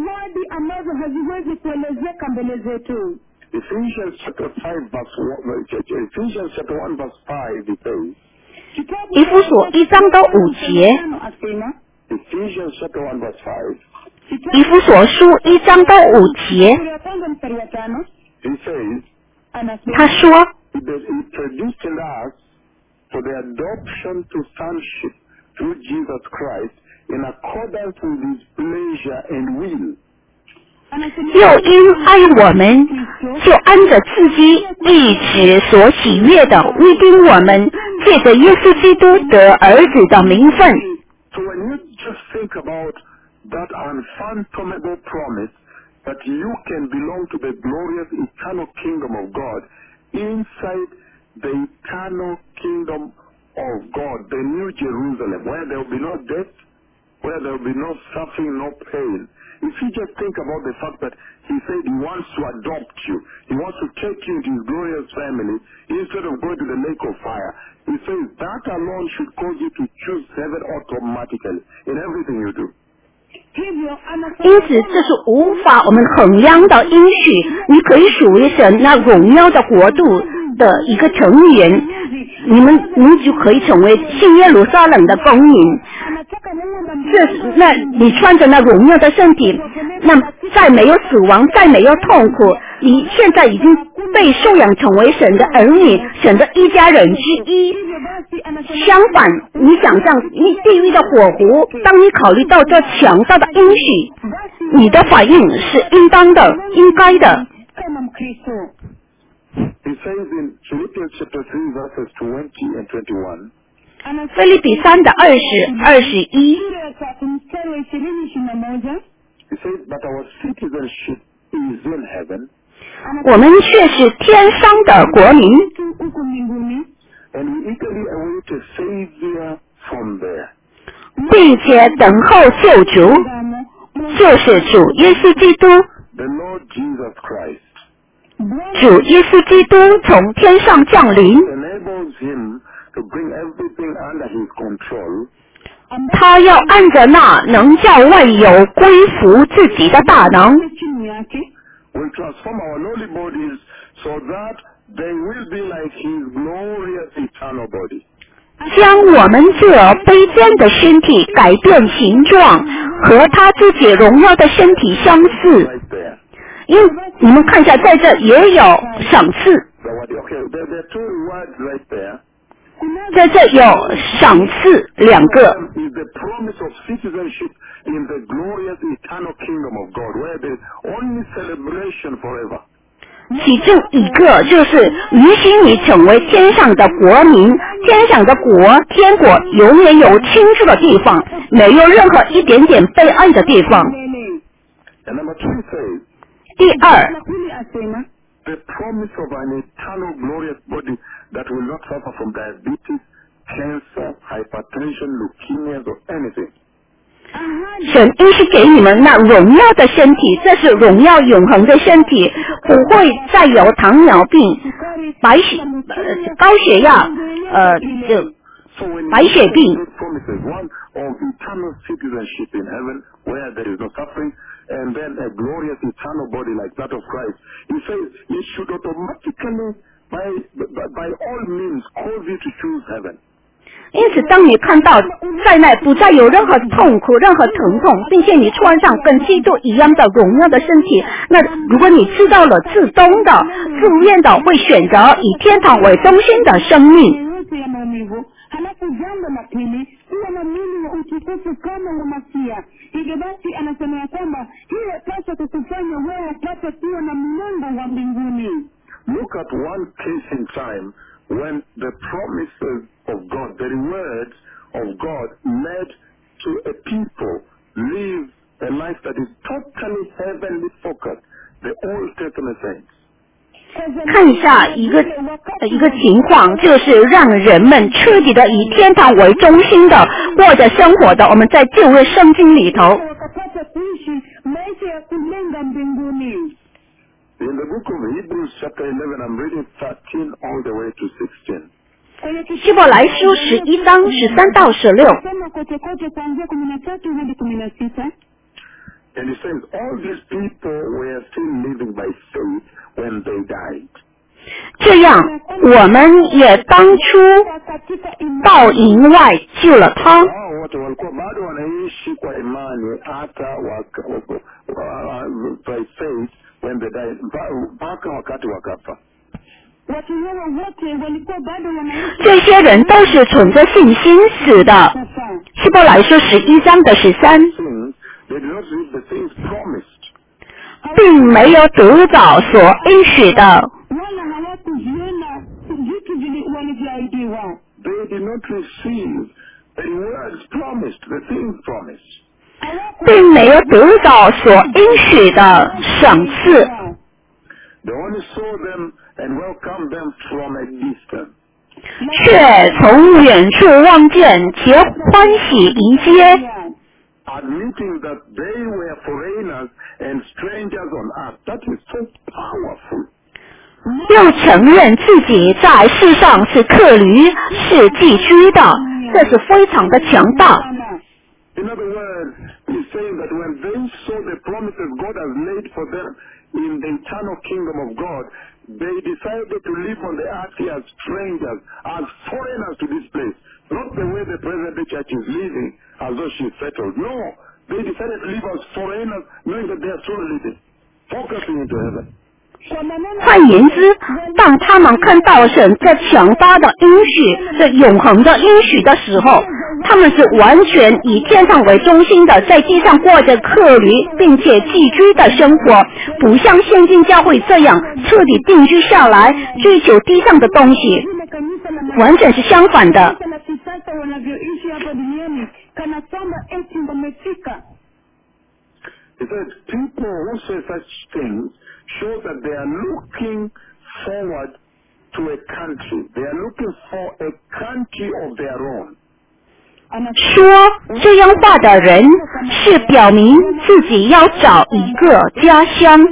Ephesians chapter five verse one, Ephesians chapter one verse five, it says. 以弗所一章的五节。 Ephesians chapter one verse five. 以弗所书一章的五节。 He says. 他说。 He produced in us for the adoption to sonship through Jesus Christ in accordance with His pleasure and will. 又因爱我们，就按着自己意志所喜悦的，预定我们借着耶稣基督得儿子的名分。 So when you just think about that unfathomable promise that you can belong to the glorious eternal kingdom of God, inside the eternal kingdom of God, the New Jerusalem, where there will be no death, where there will be no suffering, no pain. If you just think about the fact that He said He wants to adopt you, He wants to take you into His glorious family instead of going to the lake of fire, He says that alone should cause you to choose heaven automatically in everything you do. 因此，这是无法我们衡量的应许。你可以属于神那荣耀的国度的一个成员，你们你就可以成为新耶路撒冷的公民。这那你穿着那荣耀的身体，那再没有死亡，再没有痛苦，你现在已经被收养成为神的儿女，神的一家人之一。相反，你想象你地狱的火湖，当你考虑到这强大的应许，你的反应是应当的、应该的。 He says in Philippians chapter three verses twenty and twenty-one. 腓立比三的二十、二十一。 He says, but our citizenship is in heaven. 我们却是天上的国民。 And we eagerly await a Savior from there. 并且等候救主，就是主耶稣基督。 The Lord Jesus Christ. 主耶稣基督从天上降临。 Enables Him to bring everything under His control. 他要按着那能叫万有归服自己的大能。 Will transform our lowly bodies so that they will be like His glorious eternal body. 将我们这卑贱的身体改变形状，和他自己荣耀的身体相似。 Right there. 因你们看一下，在这也有赏赐。 The word, okay, there, there are two words right there. 在这有赏赐两个。 is the promise of citizenship in the glorious eternal kingdom of God, where there is only celebration forever. 其中一个就是允许你成为天上的国民，天上的国，天国永远有庆祝的地方，没有任何一点点悲哀的地方。 And number three says, 第二， the promise of an eternal glorious body that will not suffer from diabetes, cancer, hypertension, leukemia, or anything. 神应许给你们那荣耀的身体，这是荣耀永恒的身体，不会再有糖尿病、白血、呃、高血压，呃，就 So when 白血病。 those promises, one of eternal citizenship in heaven, where there is no suffering, and then a glorious eternal body like that of Christ, he says it should automatically, by, by, by all means, cause you to choose heaven. 因此，当你看到在内不再有任何痛苦、任何疼痛，并且你穿上跟基督一样的荣耀的身体，那如果你知道了自动的、自愿的会选择以天堂为中心的生命。 Halafu jambo la pili, kuwa na mwili wa utukufu kama wa Masia. Hivyo basi anasema ya kwamba hiyo pasha kukufanya wewe upate kuwa na mlango wa mbinguni. Look at one case in time when the promises of God, the words of God, led to a people live a life that is totally heavenly focused. The Old Testament saints. 看一下一个一个情况，就是让人们彻底的以天堂为中心的过着生活的，我们在旧约圣经里头。 In the book of Hebrews chapter eleven, I'm reading thirteen all the way to sixteen. 希伯来书十一章十三到十六。 And he says, all these people were still living by faith when they died. 这样，我们也当初到营外救了他。 Hao wote walikuwa bado wanaishi kwa imani hata waka, uh, by faith when they died, mpaka wakati wakafa. 这些人都是存着信心死的。希伯来书十一章的十三。 They did not receive the things promised. 并没有得到所应许的。 They did not receive the words promised, the things promised. 并没有得到所应许的赏赐。 They only saw them and welcomed them from a distance. 却从远处望见，且欢喜迎接。 Admitting that they were foreigners and strangers on earth. That is so powerful. 又承认自己在世上是客旅，是寄居的，这是非常的强大。 In other words, he's saying that when they saw the promises God has laid for them in the eternal kingdom of God, they decided to live on the earth as strangers, as foreigners to this place. Not the way the present-day church is living, as though she's settled. No, they decided to live as foreigners, knowing that they are still living, focusing into heaven. 换言之，当他们看到神这强大的应许、这永恒的应许的时候，他们是完全以天上为中心的，在地上过着客旅并且寄居的生活，不像现今教会这样彻底定居下来，追求地上的东西，完全是相反的。 He said, people who say such things show that they are looking forward to a country. They are looking for a country of their own. 说这样话的人是表明自己要找一个家乡。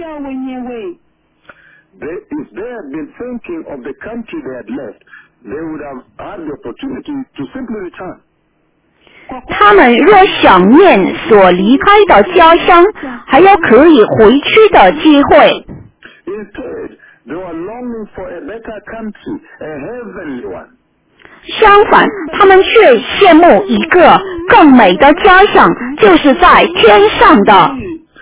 They, if they had been thinking of the country they had left, they would have had the opportunity to simply return. 他们若想念所离开的家乡，还有可以回去的机会。 Instead, they were longing for a better country, a heavenly one. 相反，他们却羡慕一个更美的家乡，就是在天上的。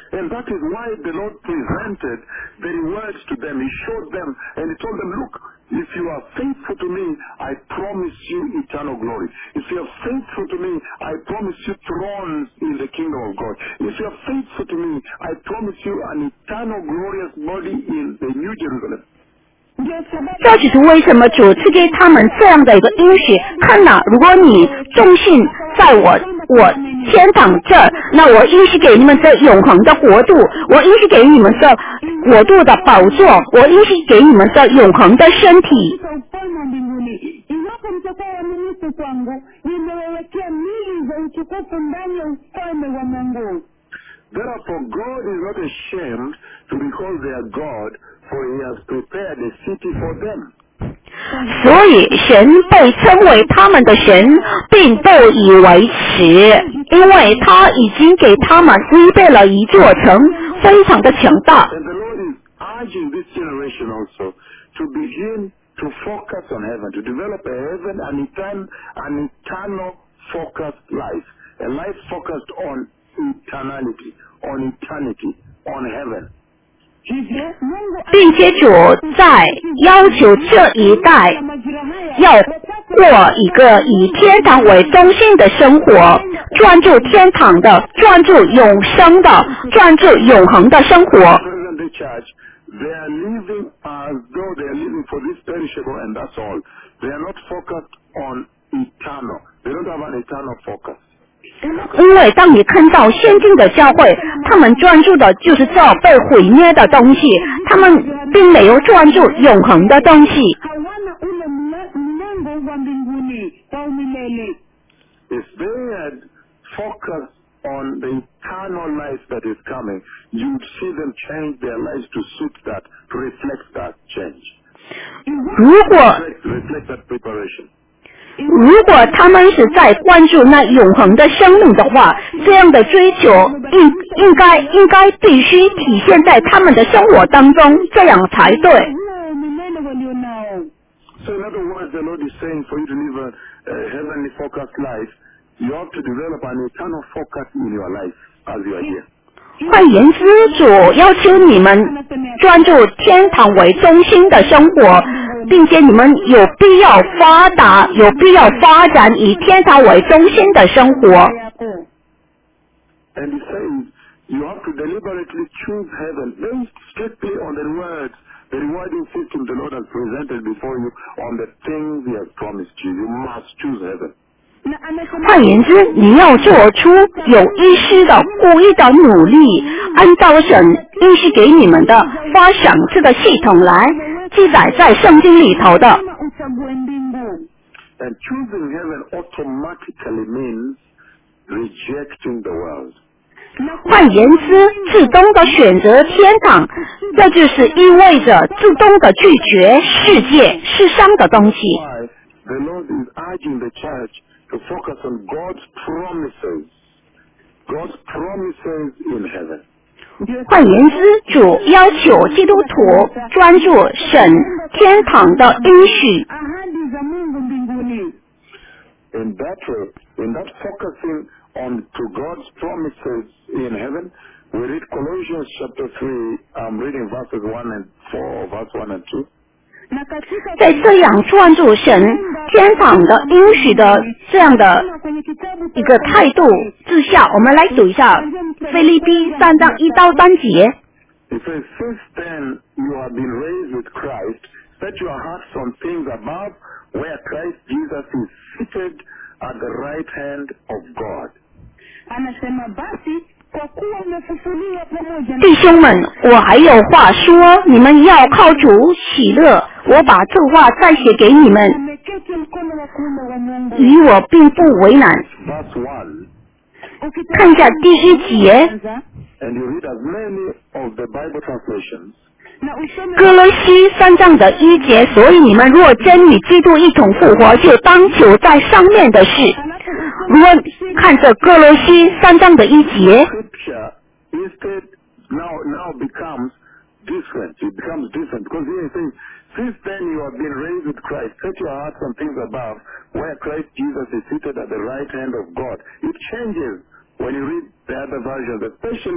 And that is why the Lord presented the rewards to them. He showed them and he told them, look, if you are faithful to me, I promise you eternal glory. If you are faithful to me, I promise you thrones in the kingdom of God. If you are faithful to me, I promise you an eternal glorious body in the New Jerusalem. 这就是为什么主赐给他们这样的一个应许。看哪，如果你忠信在我我天堂这儿，那我应许给你们这永恒的国度，我应许给你们这国度的宝座，我应许给你们这永恒的身体。 Iwapo mtakuwa waaminifu kwangu, nimewawekea mili za utukufu ndani ya ufalme wa Mungu. Therefore, God is not ashamed to be called their God, for He has prepared a city for them. 所以神被称为他们的神，并不以为耻，因为他已经给他们预备了一座城，非常的强大。 And the Lord is urging this generation also to begin to focus on heaven, to develop a heaven, an eternal, an eternal focused life, a life focused on eternality, on eternity, on heaven. 并且主在要求这一代要过一个以天堂为中心的生活，专注天堂的，专注永生的，专注永恒的生活。 The church, they are living as though they are living for this perishable and that's all. They are not focused on eternal. They don't have an eternal focus. 因为当你看到先进的教会，他们专注的就是这被毁灭的东西，他们并没有专注永恒的东西。 If they had focused on the eternal life that is coming, you would see them change their lives to suit that, to reflect that change. 如果 Reflect, reflect that preparation. 如果他们是在关注那永恒的生命的话，这样的追求应应该应该必须体现在他们的生活当中，这样才对。 So in other words, the Lord is saying for you to live a, a heavenly focused life, you have to develop an eternal focus in your life as you are here. 换言之，主要求你们专注天堂为中心的生活，并且你们有必要发达，有必要发展以天堂为中心的生活。 And he says, you have to deliberately choose heaven based strictly on the rewards, the rewarding system the Lord has presented before you on the things He has promised you. You must choose heaven. 换言之，你要做出有意识的、故意的努力，按照神应许给你们的发赏赐的系统来记载在圣经里头的。 And choosing heaven automatically means rejecting the world. 换言之，自动的选择天堂，这就是意味着自动的拒绝世界、世上的东西。 Why the Lord is urging the church to focus on God's promises, God's promises in heaven. 换言之，主要求基督徒专注神天堂的应许。 In that way, in that focusing on to God's promises in heaven, we read Colossians chapter three, I'm reading verses one and four, verse one and two. 在这样专注神天堂的应许的这样的一个态度之下，我们来读一下腓立比三章一到三节。 It says, since then you have been raised with Christ, set your hearts on things above, where Christ Jesus is seated at the right hand of God. anasema basi kwa kuwa umefufuliwa pamoja na 弟兄们，我还有话说，你们要靠主喜乐。我把这话再写给你们， umeketi mkono wa kuume wa Mungu. 与我并不为难。 Verse one, 看一下第一节， and you read as many of the Bible translations. 那usome 哥罗西三章的一节，所以你们若真与基督一同复活，就当求在上面的事。如果看这哥罗西三章的一节， Scripture instead now now becomes different. It becomes different because here it says, since then you have been raised with Christ. Set your hearts on things above, where Christ Jesus is seated at the right hand of God. It changes when you read the other versions, especially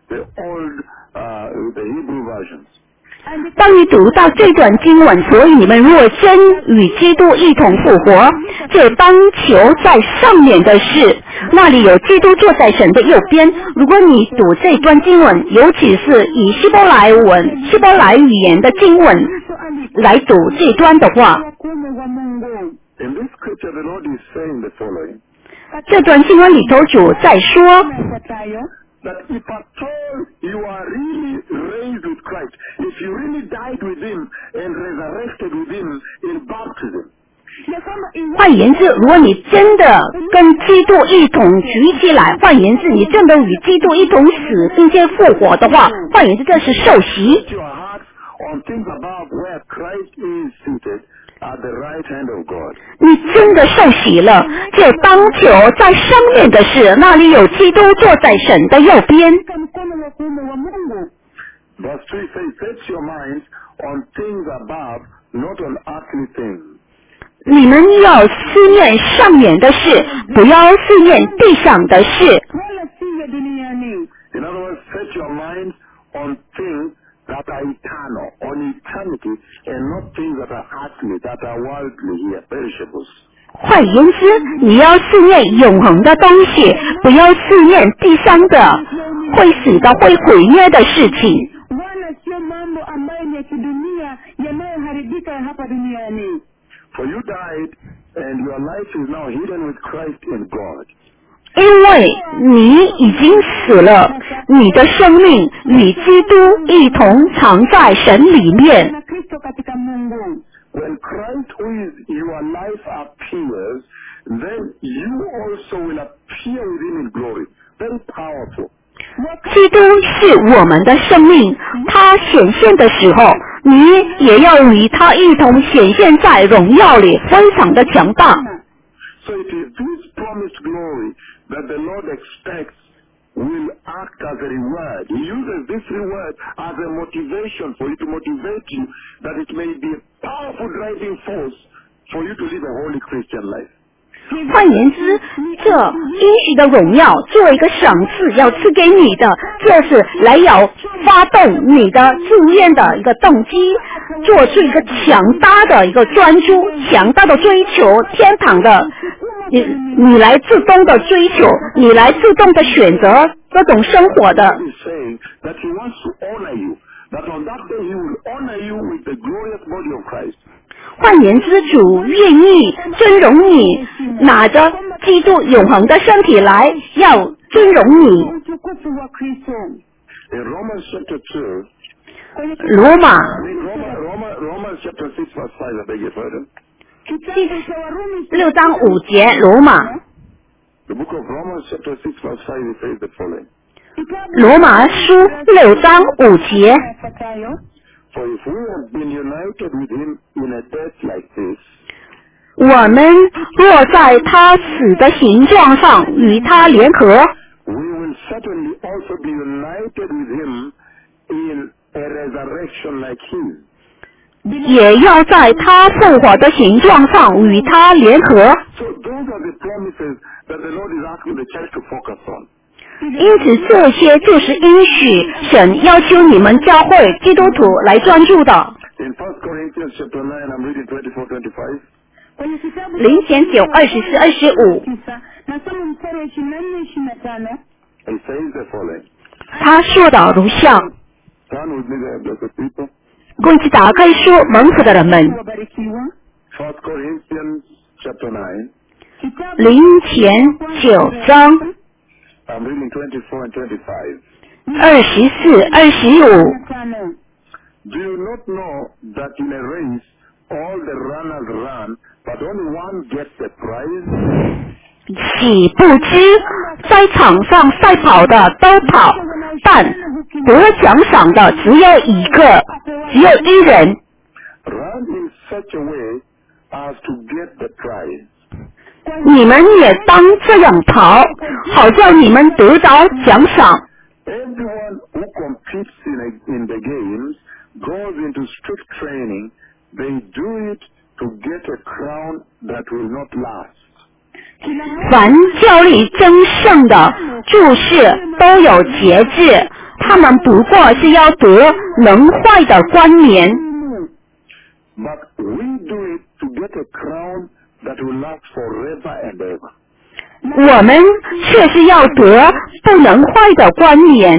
the old, uh, the Hebrew versions. 当你读到这段经文，所以你们若真与基督一同复活，就当求在上面的事，那里有基督坐在神的右边。如果你读这段经文，尤其是以希伯来文、希伯来语言的经文来读这段的话， In this scripture, the Lord is saying the following. 这段经文里头主在说， That if at all you are really raised with Christ, if you really died with Him and resurrected with Him in baptism, 换言之，如果你真的跟基督一同举起来，换言之，你真的与基督一同死并且复活的话，换言之，这是受洗。 set your hearts on things above where Christ is seated at the right hand of God. 你真的受洗了，就当求在上面的事，那里有基督坐在神的右边。 Verse three says, set your minds on things above, not on earthly things. 你们要思念上面的事，不要思念地上的事。 In other words, set your minds on things that are eternal, on eternity, and not things that are earthly, that are worldly here, perishables. 换言之，你要思念永恒的东西，不要思念地上的会死的、会毁灭的事情。 For you died, and your life is now hidden with Christ in God. 因为你已经死了，你的生命与基督一同藏在神里面。 When Christ, who is your life, appears, then you also will appear with Him in glory. Very powerful. 基督是我们的生命，他显现的时候，你也要与他一同显现在荣耀里，非常的强大。 So it is this promised glory that the Lord expects will act as a reward. He uses this reward as a motivation for you to motivate you, that it may be a powerful driving force for you to live a holy Christian life. 换言之，这应许的荣耀作为一个赏赐要赐给你的，这是来要发动你的自愿的一个动机，做出一个强大的一个专注、强大的追求天堂的，你你来自动的追求，你来自动的选择这种生活的。 He is saying that He wants to honor you, that on that day He will honor you with the glorious body of Christ. 换言之，主愿意尊荣你，拿着基督永恒的身体来，要尊荣你。 In Romans chapter two, 罗马 I mean Roma, Roma, Romans chapter six verse five, I beg your pardon. 六章五节，罗马 The book of Romans chapter six verse five, it says the following. 罗马书六章五节。 For if we have been united with Him in a death like this, 我们若在他死的形状上与他联合， we will certainly also be united with Him in a resurrection like His. 也要在他复活的形状上与他联合。 So those are the promises that the Lord is asking the church to focus on. 因此，这些就是应许神要求你们教会基督徒来专注的。 In First Corinthians chapter nine, I'm reading twenty-four, twenty-five. 零减九二十四二十五， It says the following. 他说的如下： Turn with me there, blessed people. 共起打开书，蒙福的人们， First Corinthians chapter nine. 零前九章 I'm reading twenty-four and twenty-five. 二十四二十五。 Do you not know that in a race all the runners run, but only one gets the prize? 岂不知在场上赛跑的都跑，但得奖赏的只有一个，只有一人。 Run in such a way as to get the prize. 你们也当这样跑，好叫你们得着奖赏。 Everyone who competes in, a, in the games goes into strict training. They do it to get a crown that will not last. 凡教力争胜的注释都有节制， 他们不过是要得能坏的冠冕。 But we do it to get a crown that will last forever and ever. 我们却是要得不能坏的冠冕。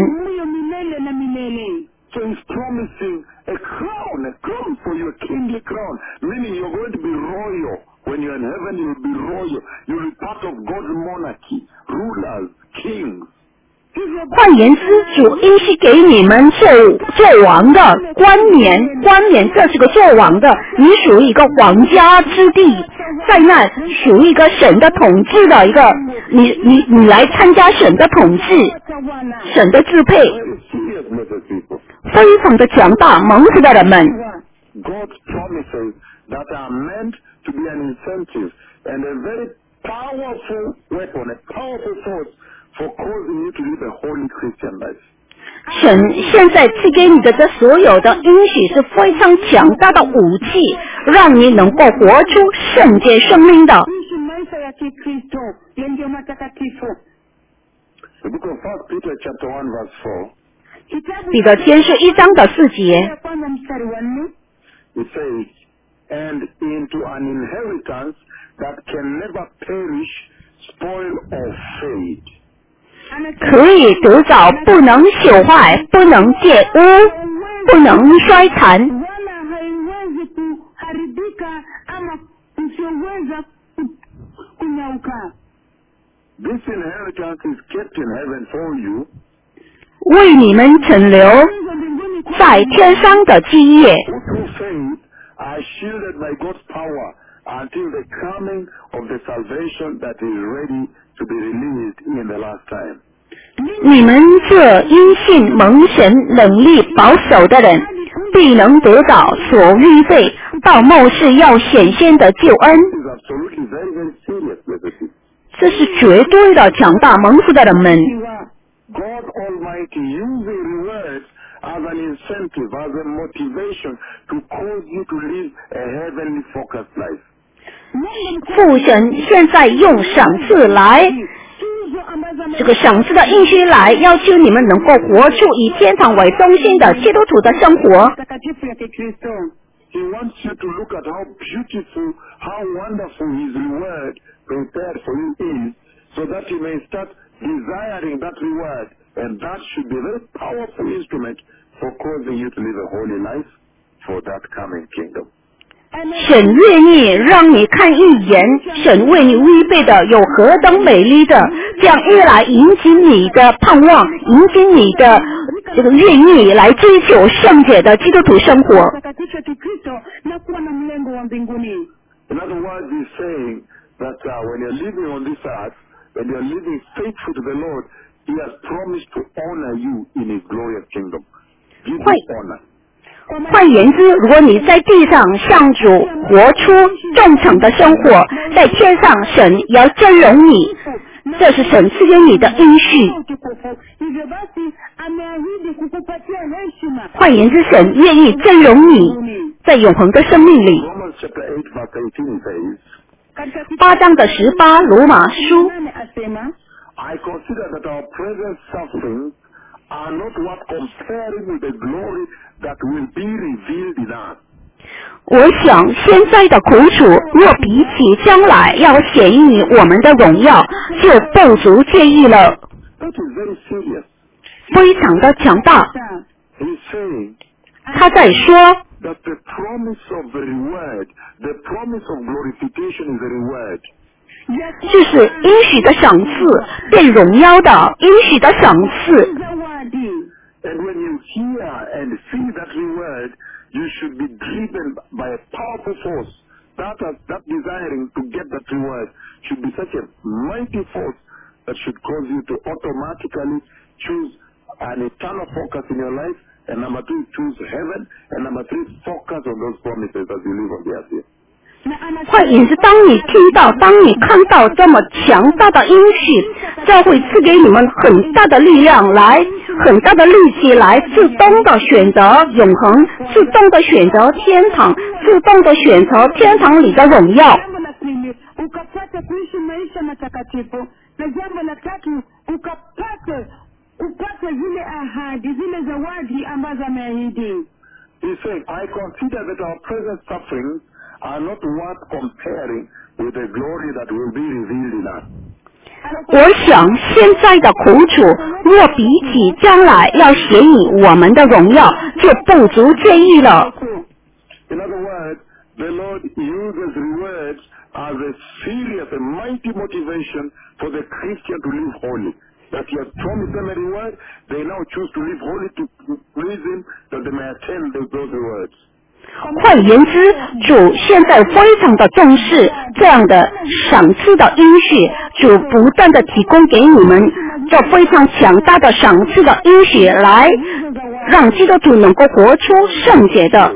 So he's promising a crown, a crown for you, a kingly crown, meaning you're going to be royal. When you're in heaven, you'll be royal. You'll be part of God's monarchy, rulers, kings. 换言之，主应许给你们做做王的冠冕，冠冕这是个做王的，你属于一个皇家之地，在那属于一个神的统治的一个，你你你来参加神的统治，神的支配，非常的强大，蒙福的人们。 God's promises that are meant to be an incentive and a very powerful weapon, a powerful force for causing you to live a holy Christian life. 神现在赐给你的这所有的应许是非常强大的武器，让你能够活出圣洁生命的。 The book of First Peter chapter one verse four. 彼得前书一章的四节。 It says, and into an inheritance that can never perish, spoil or fade. 可以得着，不能朽坏，不能借污，不能衰残。 This inheritance is kept in heaven for you. 为你们存留在天上的基业。 Who through faith are shielded by God's power until the coming of the salvation that is ready to be released in the last time. 你们这因信蒙神能力保守的人，必能得到所预备到末世要显现的救恩。 This is absolutely very, very serious, brothers and sisters. 这是绝对的强大蒙福的人们。 God Almighty using rewards as an incentive, as a motivation to cause you to live a heavenly focused life. 父神现在用赏赐来，这个赏赐的应许来要求你们能够活出以天堂为中心的基督徒的生活。 He wants you to look at how beautiful, how wonderful His reward prepared for you is, so that you may start desiring that reward, and that should be a very powerful instrument for causing you to live a holy life for that coming kingdom. 神愿意让你看一眼，神为你预备的有何等美丽的，这样一来引起你的盼望，引起你的这个愿意来追求圣洁的基督徒生活。 In other words, he's saying that uh, when you're living on this earth, when you're living faithful to the Lord, He has promised to honor you in His glorious kingdom. Give you honor. 换言之，如果你在地上向主活出正常的生活，在天上神也要尊荣你，这是神赐给你的应许。换言之，神愿意尊荣你，在永恒的生命里。 Romans chapter eight verse eighteen says, 八章的十八，罗马书。 I consider that our present sufferings are not what comparing with the glory that will be revealed in us. 我想现在的苦楚，若比起将来要显于我们的荣耀，就不足介意了。 That is very serious. 非常的强大。 He's saying 他在说， that the promise of the reward, the promise of glorification is a reward. 就是应许的赏赐，被荣耀的应许的赏赐。 And when you hear and see that reward, you should be driven by a powerful force. That, that desiring to get that reward should be such a mighty force that should cause you to automatically choose an eternal focus in your life, and number two, choose heaven, and number three, focus on those promises as you live on the earth here. 换言之，当你听到、当你看到这么强大的应许，这会赐给你们很大的力量来，很大的力气来，自动的选择永恒，自动的选择天堂，自动的选择天堂里的荣耀。 ukapata kuishi maisha matakatifu, na jambo la tatu ukapata kupata zile ahadi, zile zawadi ambazo ameahidi. He said, I consider that our present sufferings are not worth comparing with the glory that will be revealed in us. 我想现在的苦楚，若比起将来要显以我们的荣耀，就不足介意了。 In other words, the Lord uses rewards as a serious and mighty motivation for the Christian to live holy. That He has promised them a reward, they now choose to live holy to please Him, that they may attain those, those rewards. 换言之，主现在非常的重视这样的赏赐的应许，主不断的提供给你们这非常强大的赏赐的应许，来让基督徒能够活出圣洁的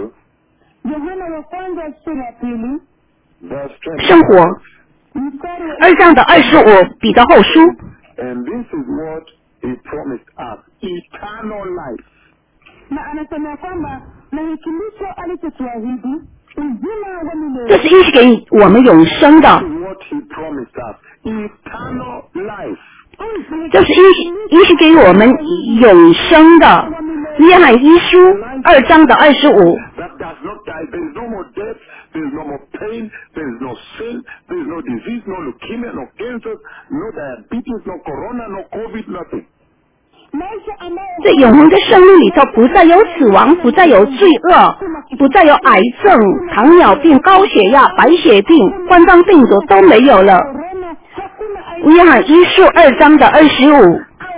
生活。二章的二十五，彼得后书。 And this is what He promised us, eternal life. 那anasema kwamba na hiki ndicho alichotuahidi uzima wa milele. 这是应许给我们永生的。 This is what He promised us, eternal life. 这是应许应许给我们永生的。约翰一书二章的二十五。 That does not die. There is no more death. There is no more pain. There is no sin. There is no disease, no leukemia, no cancer, no diabetes, no corona, no COVID, nothing. 在永恒的生命里头，不再有死亡，不再有罪恶，不再有癌症、糖尿病、高血压、白血病、冠状病毒都没有了。约翰一书二章的二十五。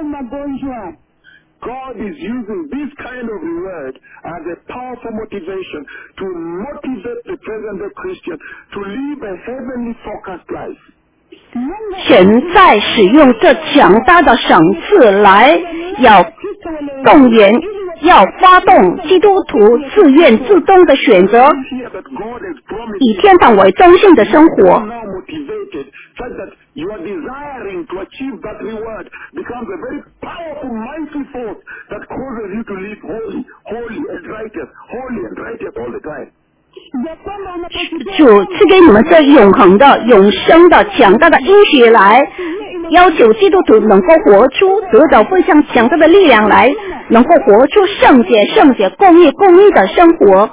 God is using this kind of reward as a powerful motivation to motivate the present-day Christian to live a heavenly focused life. 神在使用这强大的赏赐来要动员，要发动基督徒自愿自动的选择以天堂为中心的生活。 Such that your desiring to achieve that reward becomes a very powerful, mighty force that causes you to live holy, holy and righteous, holy and righteous all the time. 主赐给你们这永恒的、永生的、强大的应许来，要求基督徒能够活出得到非常强大的力量来，能够活出圣洁、圣洁、公义、公义的生活。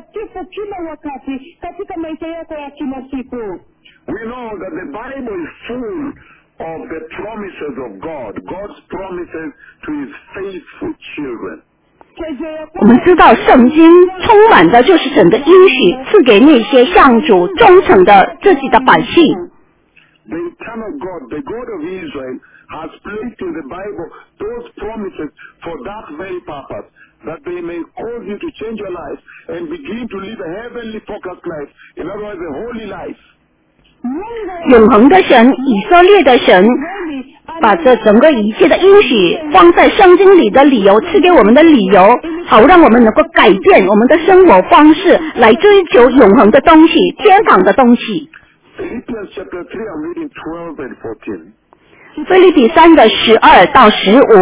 We know that the Bible is full of the promises of God, God's promises to His faithful children. 我们知道圣经充满的就是神的应许，赐给那些向主忠诚的自己的百姓。 The eternal God, the God of Israel, has placed in the Bible those promises for that very purpose, that they may cause you to change your life and begin to live a heavenly focused life, in other words, a holy life. 永恒的神，以色列的神，把这整个一切的应许放在圣经里的理由，赐给我们的理由，好让我们能够改变我们的生活方式，来追求永恒的东西，天堂的东西。 Philippians chapter three, I'm reading twelve and fourteen. 腓立比三的十二到十五，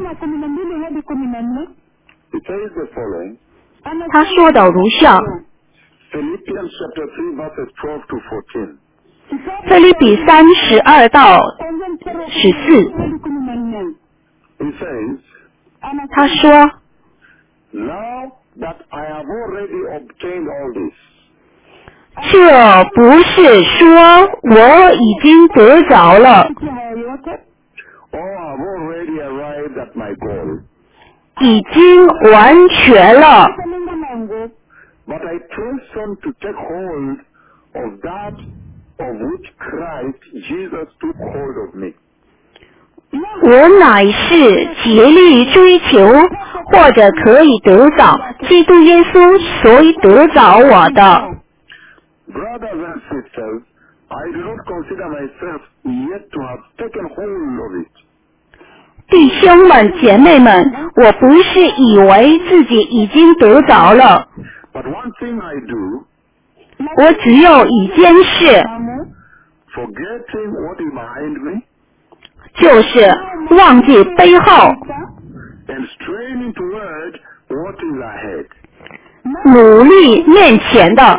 It says the following. 他说的如下： Philippians chapter three, verses twelve to fourteen. 腓立比三十二到十四， He says, 他说。 Now that I have already obtained all this, 这不是说我已经得着了， or have already arrived at my goal, 已经完全了， but I press on to take hold of that of which Christ Jesus took hold of me. 我乃是竭力追求，或者可以得着基督耶稣所以得着我的。 Brothers and sisters, I do not consider myself yet to have taken hold of it. 弟兄们、姐妹们，我不是以为自己已经得着了， But one thing I do, 我只有一件事， forgetting what is behind me, 就是忘记背后， and straining toward what is ahead. 努力面前的。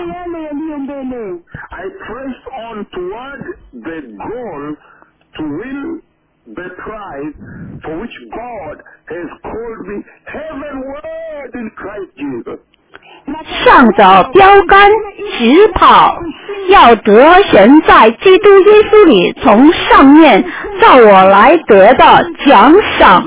I press on toward the goal to win the prize for which God 向着标杆直跑，要得神在基督耶稣里从上面照我来得的奖赏。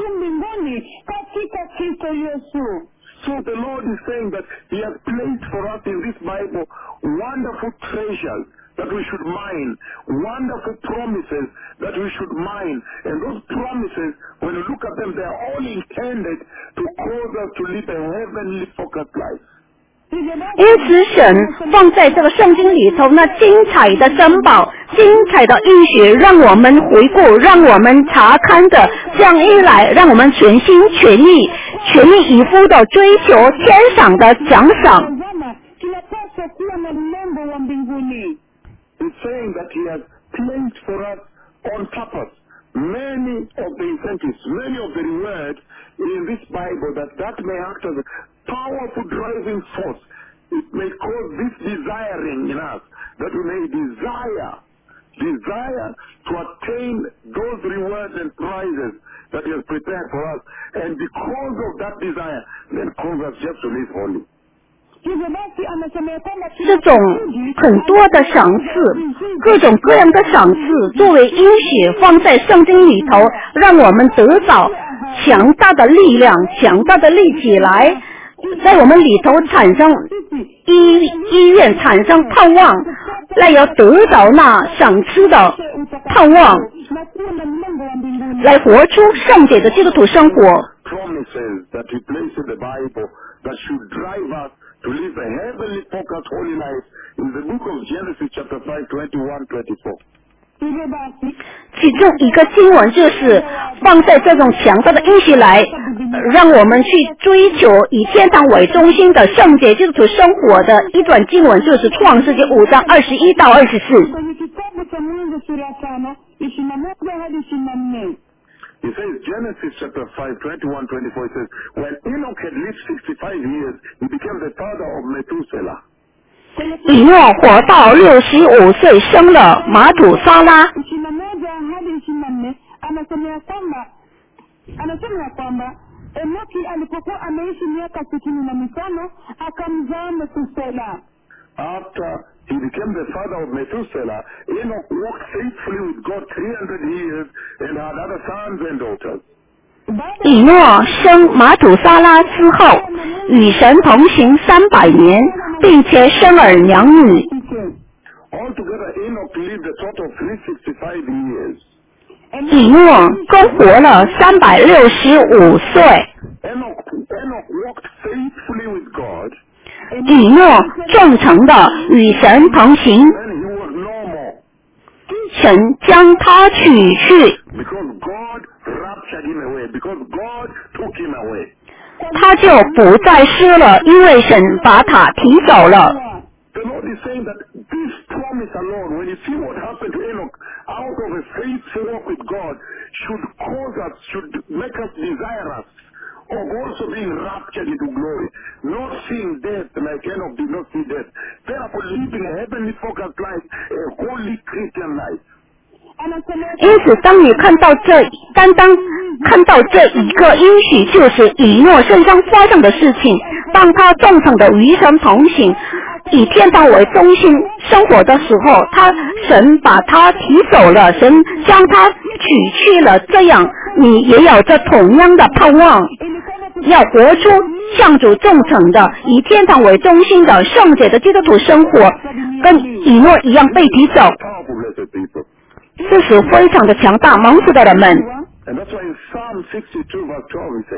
So the Lord is saying that He has placed for us in this Bible wonderful treasures that we should mine, wonderful promises that we should mine. And those promises, when you look at them, they are all intended to cause us to live a heavenly focused life. 因此神放在这个圣经里头那精彩的珍宝，精彩的应许，让我们回顾，让我们查看的，这样一来，让我们全心全意全力以赴的追求天上的奖赏。 He's saying that He has placed for us on purpose many of the incentives, many of the rewards in this Bible, that that may act as a powerful driving force. It may cause this desiring in us, that we may desire, desire to attain those rewards and prizes that He has prepared for us. And because of that desire, then cause us just to live holy. 这种很多的赏赐，各种各样的赏赐，作为应许放在圣经里头，让我们得到强大的力量、强大的力气来，在我们里头产生意意愿，产生盼望，来要得到那赏赐的盼望，来活出圣洁的基督徒生活。 Promises that He placed in the Bible that should drive us to live a heavenly focused holy life in the book of Genesis chapter five, twenty-one, twenty-four. 其中一个经文就是放在这种强大的应许来，让我们去追求以天堂为中心的圣洁基督徒生活的一段经文，就是创世纪五章二十一到二十四。 He says, Genesis chapter five, twenty-one, twenty-four, it says, when Enoch had lived sixty-five years, he became the father of Methuselah. 以诺活到六十五岁，生了马土沙拉。 After he became the father of Methuselah, Enoch walked faithfully with God three hundred years and had other sons and daughters. 以诺生马土沙拉之后，与神同行三百年，并且生儿养女。 Altogether, Enoch lived a total of three hundred sixty-five years. 以诺共活了三百六十五岁。 Enoch, Enoch walked faithfully with God. 以诺忠诚的与神同行， Then he was no more. 神将他取去， Because God raptured him away. Because God took him away. 他就不再失了，因为神把他提走了。 The Lord is saying that this promise alone, when you see what happened to Enoch out of a faithful walk with God, should cause us, should make us desirous of also being raptured into glory, not seeing death like Enoch did not see death, therefore living a heavenly focused life, a holy Christian life. 因此，当你看到这，单单看到这一个应许，就是以诺身上发生的事情。当他忠诚的与神同行，以天堂为中心生活的时候，他神把他提走了，神将他取去了。这样，你也有着同样的盼望，要活出向主忠诚的、以天堂为中心的圣洁的基督徒生活，跟以诺一样被提走。 Powerful, blessed people. 这是非常的强大，蒙福的人们。 And that's why in Psalm sixty-two verse twelve it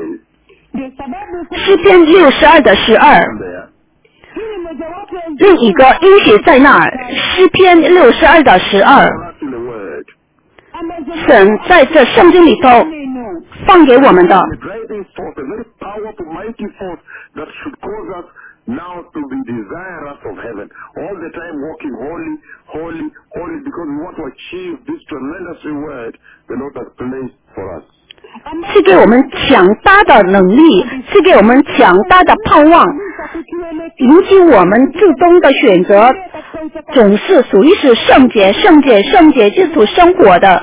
says, 诗篇六十二的十二， there, 另一个应许在那儿。诗篇六十二的十二， not in the word, 神在这圣经里头放给我们的， a driving force, a very powerful, mighty force that should cause us now to be desirous of heaven. All the time walking holy, holy, holy, because we want to achieve this tremendous reward the Lord has placed for us. 赐给我们强大的能力，赐给我们强大的盼望，引起我们自动的选择，总是属于是圣洁、圣洁、圣洁基督徒生活的。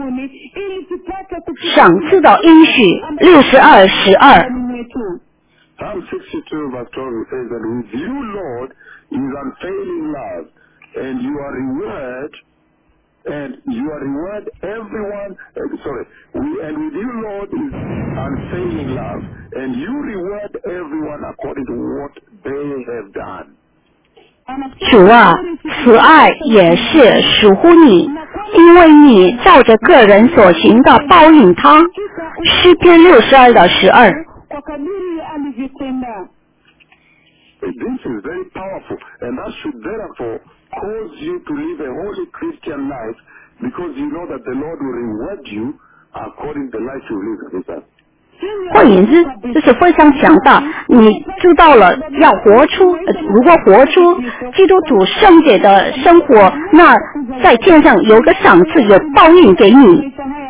赏赐的应许六十二十二。 Psalm sixty-two verse twelve says that with you, Lord, is unfailing love, and your reward, and your reward everyone, uh, sorry, we, and with you, Lord, is unfailing love, and you reward everyone according to what they have done. 主啊，慈爱也是属乎你，因为你照着个人所行的报应他。诗篇六十二的十二。 kwa kadiri alivyotenda. This is very powerful, and that should therefore cause you to live a holy Christian life, because you know that the Lord will reward you according to the life you live with us. 换言之，这是非常强大。你知道了，要活出，呃、如果活出基督徒圣洁的生活，那在天上有个赏赐，有报应给你。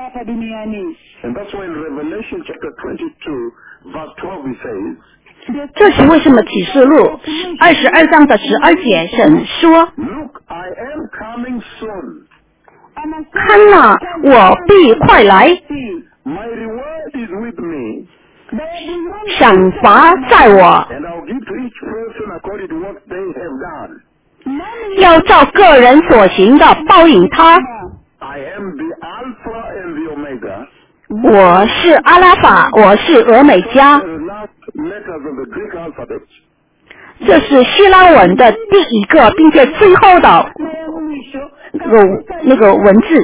And that's why in Revelation chapter twenty-two, verse twelve, it says, 这是为什么启示录二十二章的十二节神说 Look, I am coming soon. 看哪，我必快来， My reward is with me, 赏罚在我， and I'll give to each person according to what they have done. 要照个人所行的报应他。 I am the Alpha and the Omega, 我是阿拉法，我是俄美加， the last letters of the Greek alphabet. 这是希腊文的第一个，并且最后的那个那个文字。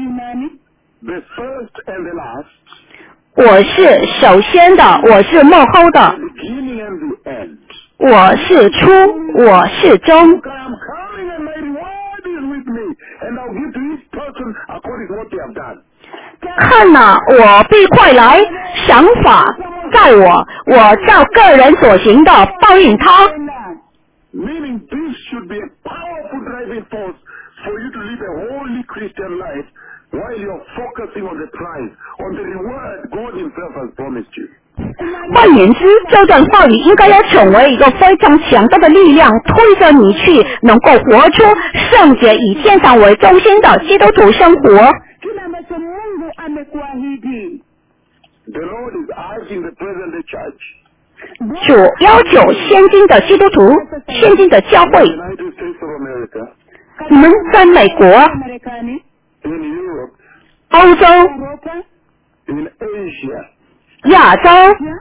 The first and the last, 我是首先的，我是幕后的， the beginning and the end. 我是初，我是终。 Look, I am coming and my reward is with me, and I'll give to each person according to what they have done. 看哪，我必快来，赏罚在我，我照个人所行的报应他。 Meaning this should be a powerful driving force for you to live a holy Christian life while you're focusing on the prize, on the reward God Himself has promised you. 换言之，这段话语应该要成为一个非常强大的力量，推着你去能够活出圣洁以天堂为中心的基督徒生活。 Kile ambacho Mungu amekuahidi. The Lord is urging the present-day church, 主要求先进的基督徒、先进的教会， United States of America, 你们在美国、 Marekani, in Europe, 欧洲、 Europa, in Asia, 亚洲、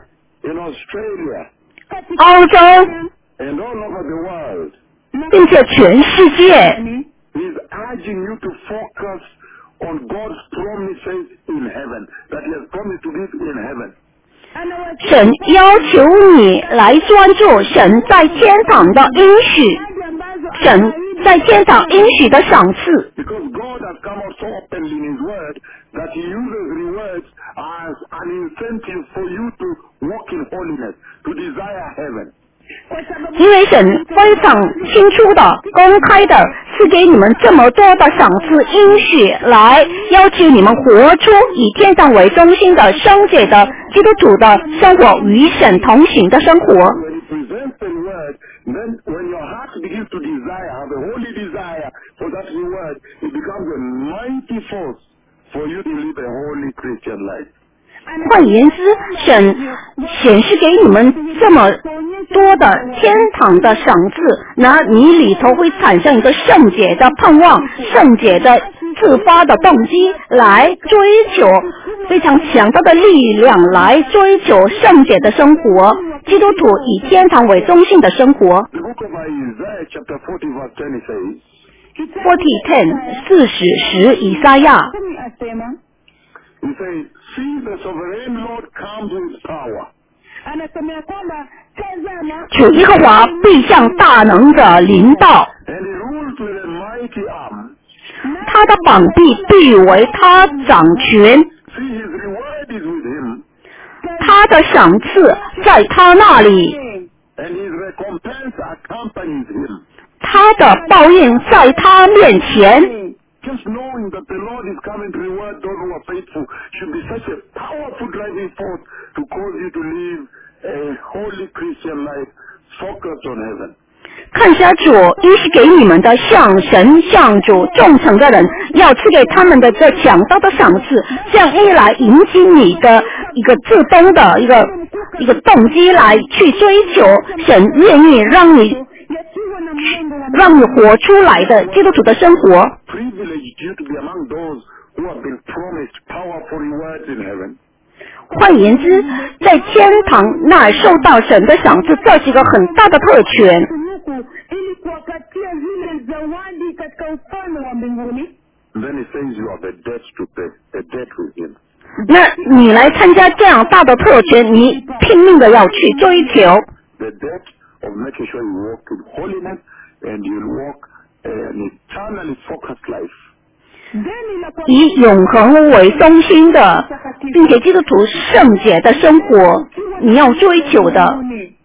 in Australia, 澳洲， and all over the world. 并且全世界， He's urging you to focus on God's promises in heaven, that He has promised to give in heaven. 神要求你来专注神在天堂的应许，神在天堂应许的赏赐。 Because God has come out so openly in His Word that He uses rewards as an incentive for you to walk in holiness, to desire heaven. 因为神非常清楚的、公开的赐给你们这么多的赏赐应许，来要求你们活出以天上为中心的圣洁的基督徒的生活，与神同行的生活。 When He presents the reward, then when your heart begins to desire, have a holy desire for that reward, it becomes a mighty force for you to live a holy Christian life. 换言之，神显示给你们这么多的天堂的赏赐，那你里头会产生一个圣洁的盼望、圣洁的自发的动机，来追求非常强大的力量，来追求圣洁的生活。基督徒以天堂为中心的生活。 The book of Isaiah chapter forty verse ten says, Forty ten 四十十以赛亚， Kumi asema, He says, see the sovereign Lord comes with power. anasemea kwamba tazama, 主耶和华必向大能者临到， And He rules with a mighty arm. 他的膀臂必为他掌权， See, His reward is with Him, 他的赏赐在他那里， and His recompense accompanies Him. 他的报应在他面前。 Just knowing that the Lord is coming to reward those who are faithful should be such a powerful driving force to cause you to live a holy Christian life focused on heaven. 看下主应许给你们的，向神向主忠诚的人，要赐给他们的这强大的赏赐，这样一来引起你的一个自动的一个一个动机来去追求神愿意让你让你活出来的基督徒的生活。换言之，在天堂那儿受到神的赏赐，这是一个很大的特权。那你来参加这样大的特权，你拼命的要去追求。以永恒为中心的，并且基督徒圣洁的生活，你要追求的。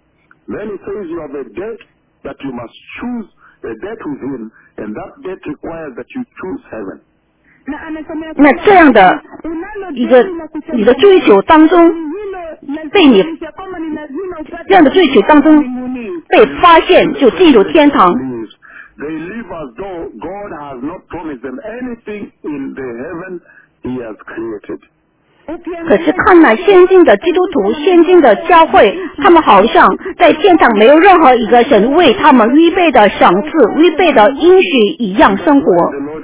那这样的一个你的追求当中，被你这样的追求当中被发现，就进入天堂。 They live as though God has not promised them anything in the heaven He has created. 可是看来先进的基督徒、先进的教会，他们好像在天堂没有任何一个神为他们预备的赏赐、预备的应许一样生活。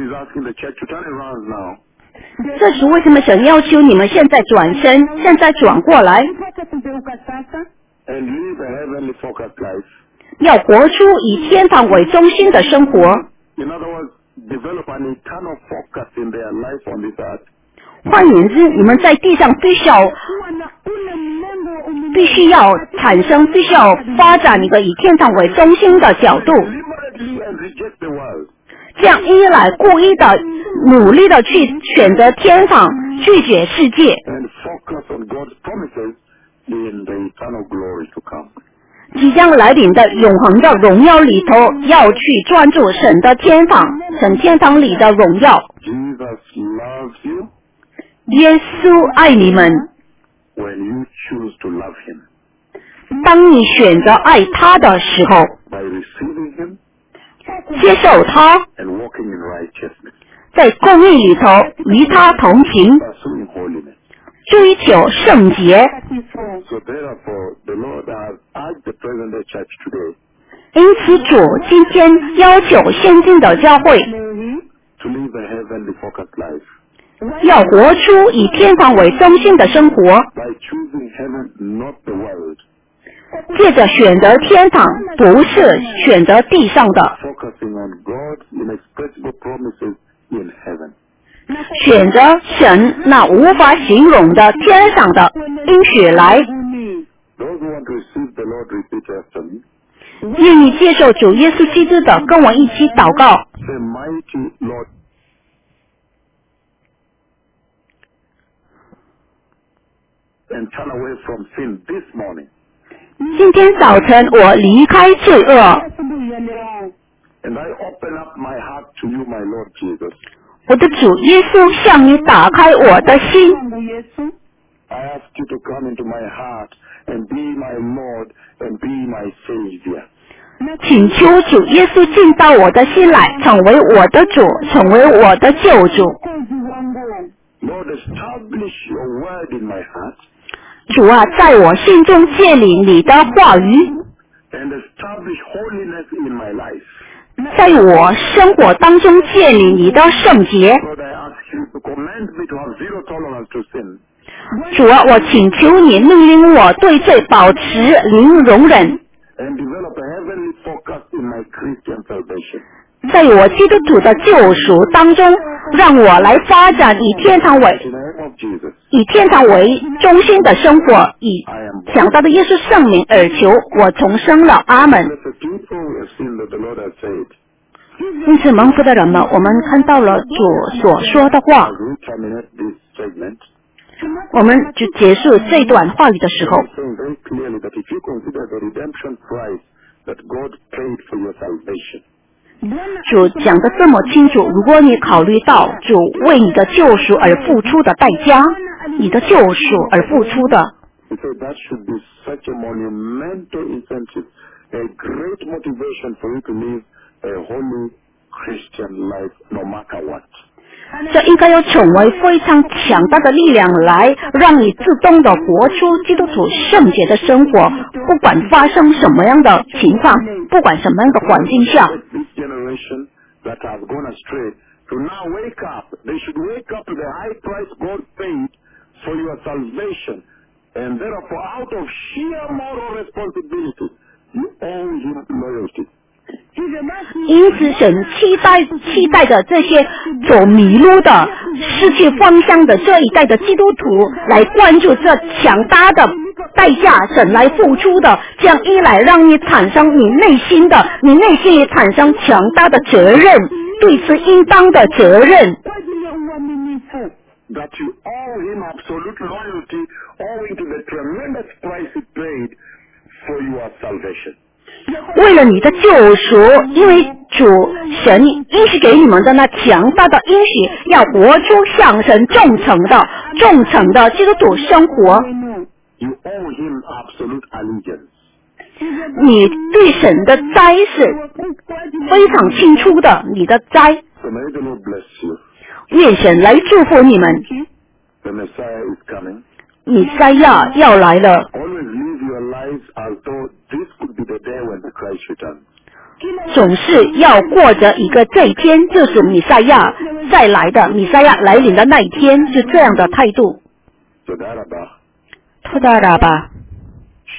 这是为什么神要求你们现在转身，现在转过来， and live a heavenly focused life. 要活出以天堂为中心的生活。 In other words, develop an eternal focus in their life on this earth. 换言之，你们在地上必须要必须要产生，必须要发展一个以天堂为中心的角度。 Deliberately and reject the world. 这样一来，故意的、努力的去选择天堂，拒绝世界。 And focus on God's promises in the eternal glory to come. 即将来临的永恒的荣耀里头，要去专注神的天堂，神天堂里的荣耀。 Jesus loves you 耶稣爱你们， when you choose to love Him. 当你选择爱他的时候， By receiving Him 接受他， and walking in righteousness. 在公义里头与他同行， Pursuing holiness. 追求圣洁。 So therefore, the Lord has urged the present-day church today 因此主今天要求先进的教会 to live a heavenly focused life. 要活出以天堂为中心的生活， By choosing heaven, not the world. 借着选择天堂，不是选择地上的， Focusing on God's inexpressible promises in heaven. 选择神那无法形容的天上的应许来。 Those who want to receive the Lord, repeat after me. 愿意接受主耶稣基督的，跟我一起祷告。 Say, mighty Lord, and turn away from sin this morning. 今天早晨我离开罪恶， And I open up my heart to you, my Lord Jesus. 我的主耶稣向你打开我的心， I ask you to come into my heart and be my Lord and be my Savior. 请求主耶稣进到我的心来，成为我的主，成为我的救主。 Lord, establish your word in my heart 主啊，在我心中建立你的话语， and establish holiness in my life. 在我生活当中建立你的圣洁。 Lord, I ask you to command me to have zero tolerance to sin. 主啊，我请求你命令我对罪保持零容忍， And develop a heavenly focus in my Christian salvation. 在我基督徒的救赎当中，让我来发展以天堂为 In the name of Jesus, 以天堂为中心的生活，以强大的耶稣圣名而求，我重生了，阿门。 blessed people, we have seen that the Lord has said, 因此蒙福的人们，我们看到了主所说的话， as we terminate this segment, 我们就结束这段话语的时候， saying very clearly that if you consider the redemption price that God paid for your salvation, 主讲得这么清楚，如果你考虑到主为你的救赎而付出的代价，你的救赎而付出的， he said that should be such a monumental incentive a great motivation for you to live a holy Christian life no matter what. 这应该要成为非常强大的力量，来让你自动的活出基督徒圣洁的生活，不管发生什么样的情况，不管什么样的环境下。 This generation that has gone astray to now wake up. They should wake up to the high price God paid for your salvation. And therefore, out of sheer moral responsibility, you owe him loyalty. 因此，神期待期待着这些走迷路的、失去方向的这一代的基督徒，来关注这强大的代价，神来付出的，这样一来，让你产生你内心的，你内心也产生强大的责任，对此应当的责任。 That you owe him absolute loyalty owing to the tremendous price he paid for your salvation. 为了你的救赎，因为主神应许给你们的那强大的应许，要活出向神忠诚的、忠诚的基督徒生活。 You owe him absolute allegiance. 你对神的灾是非常清楚的，你的灾。 So may the Lord bless you. 愿神来祝福你们。 The Messiah is coming. 弥赛亚要来了。 Always live your lives as though this could be the day when the Christ returns. 总是要过着一个这一天，就是弥赛亚再来的，弥赛亚来临的那一天，是这样的态度。 So that about. 托达拉巴。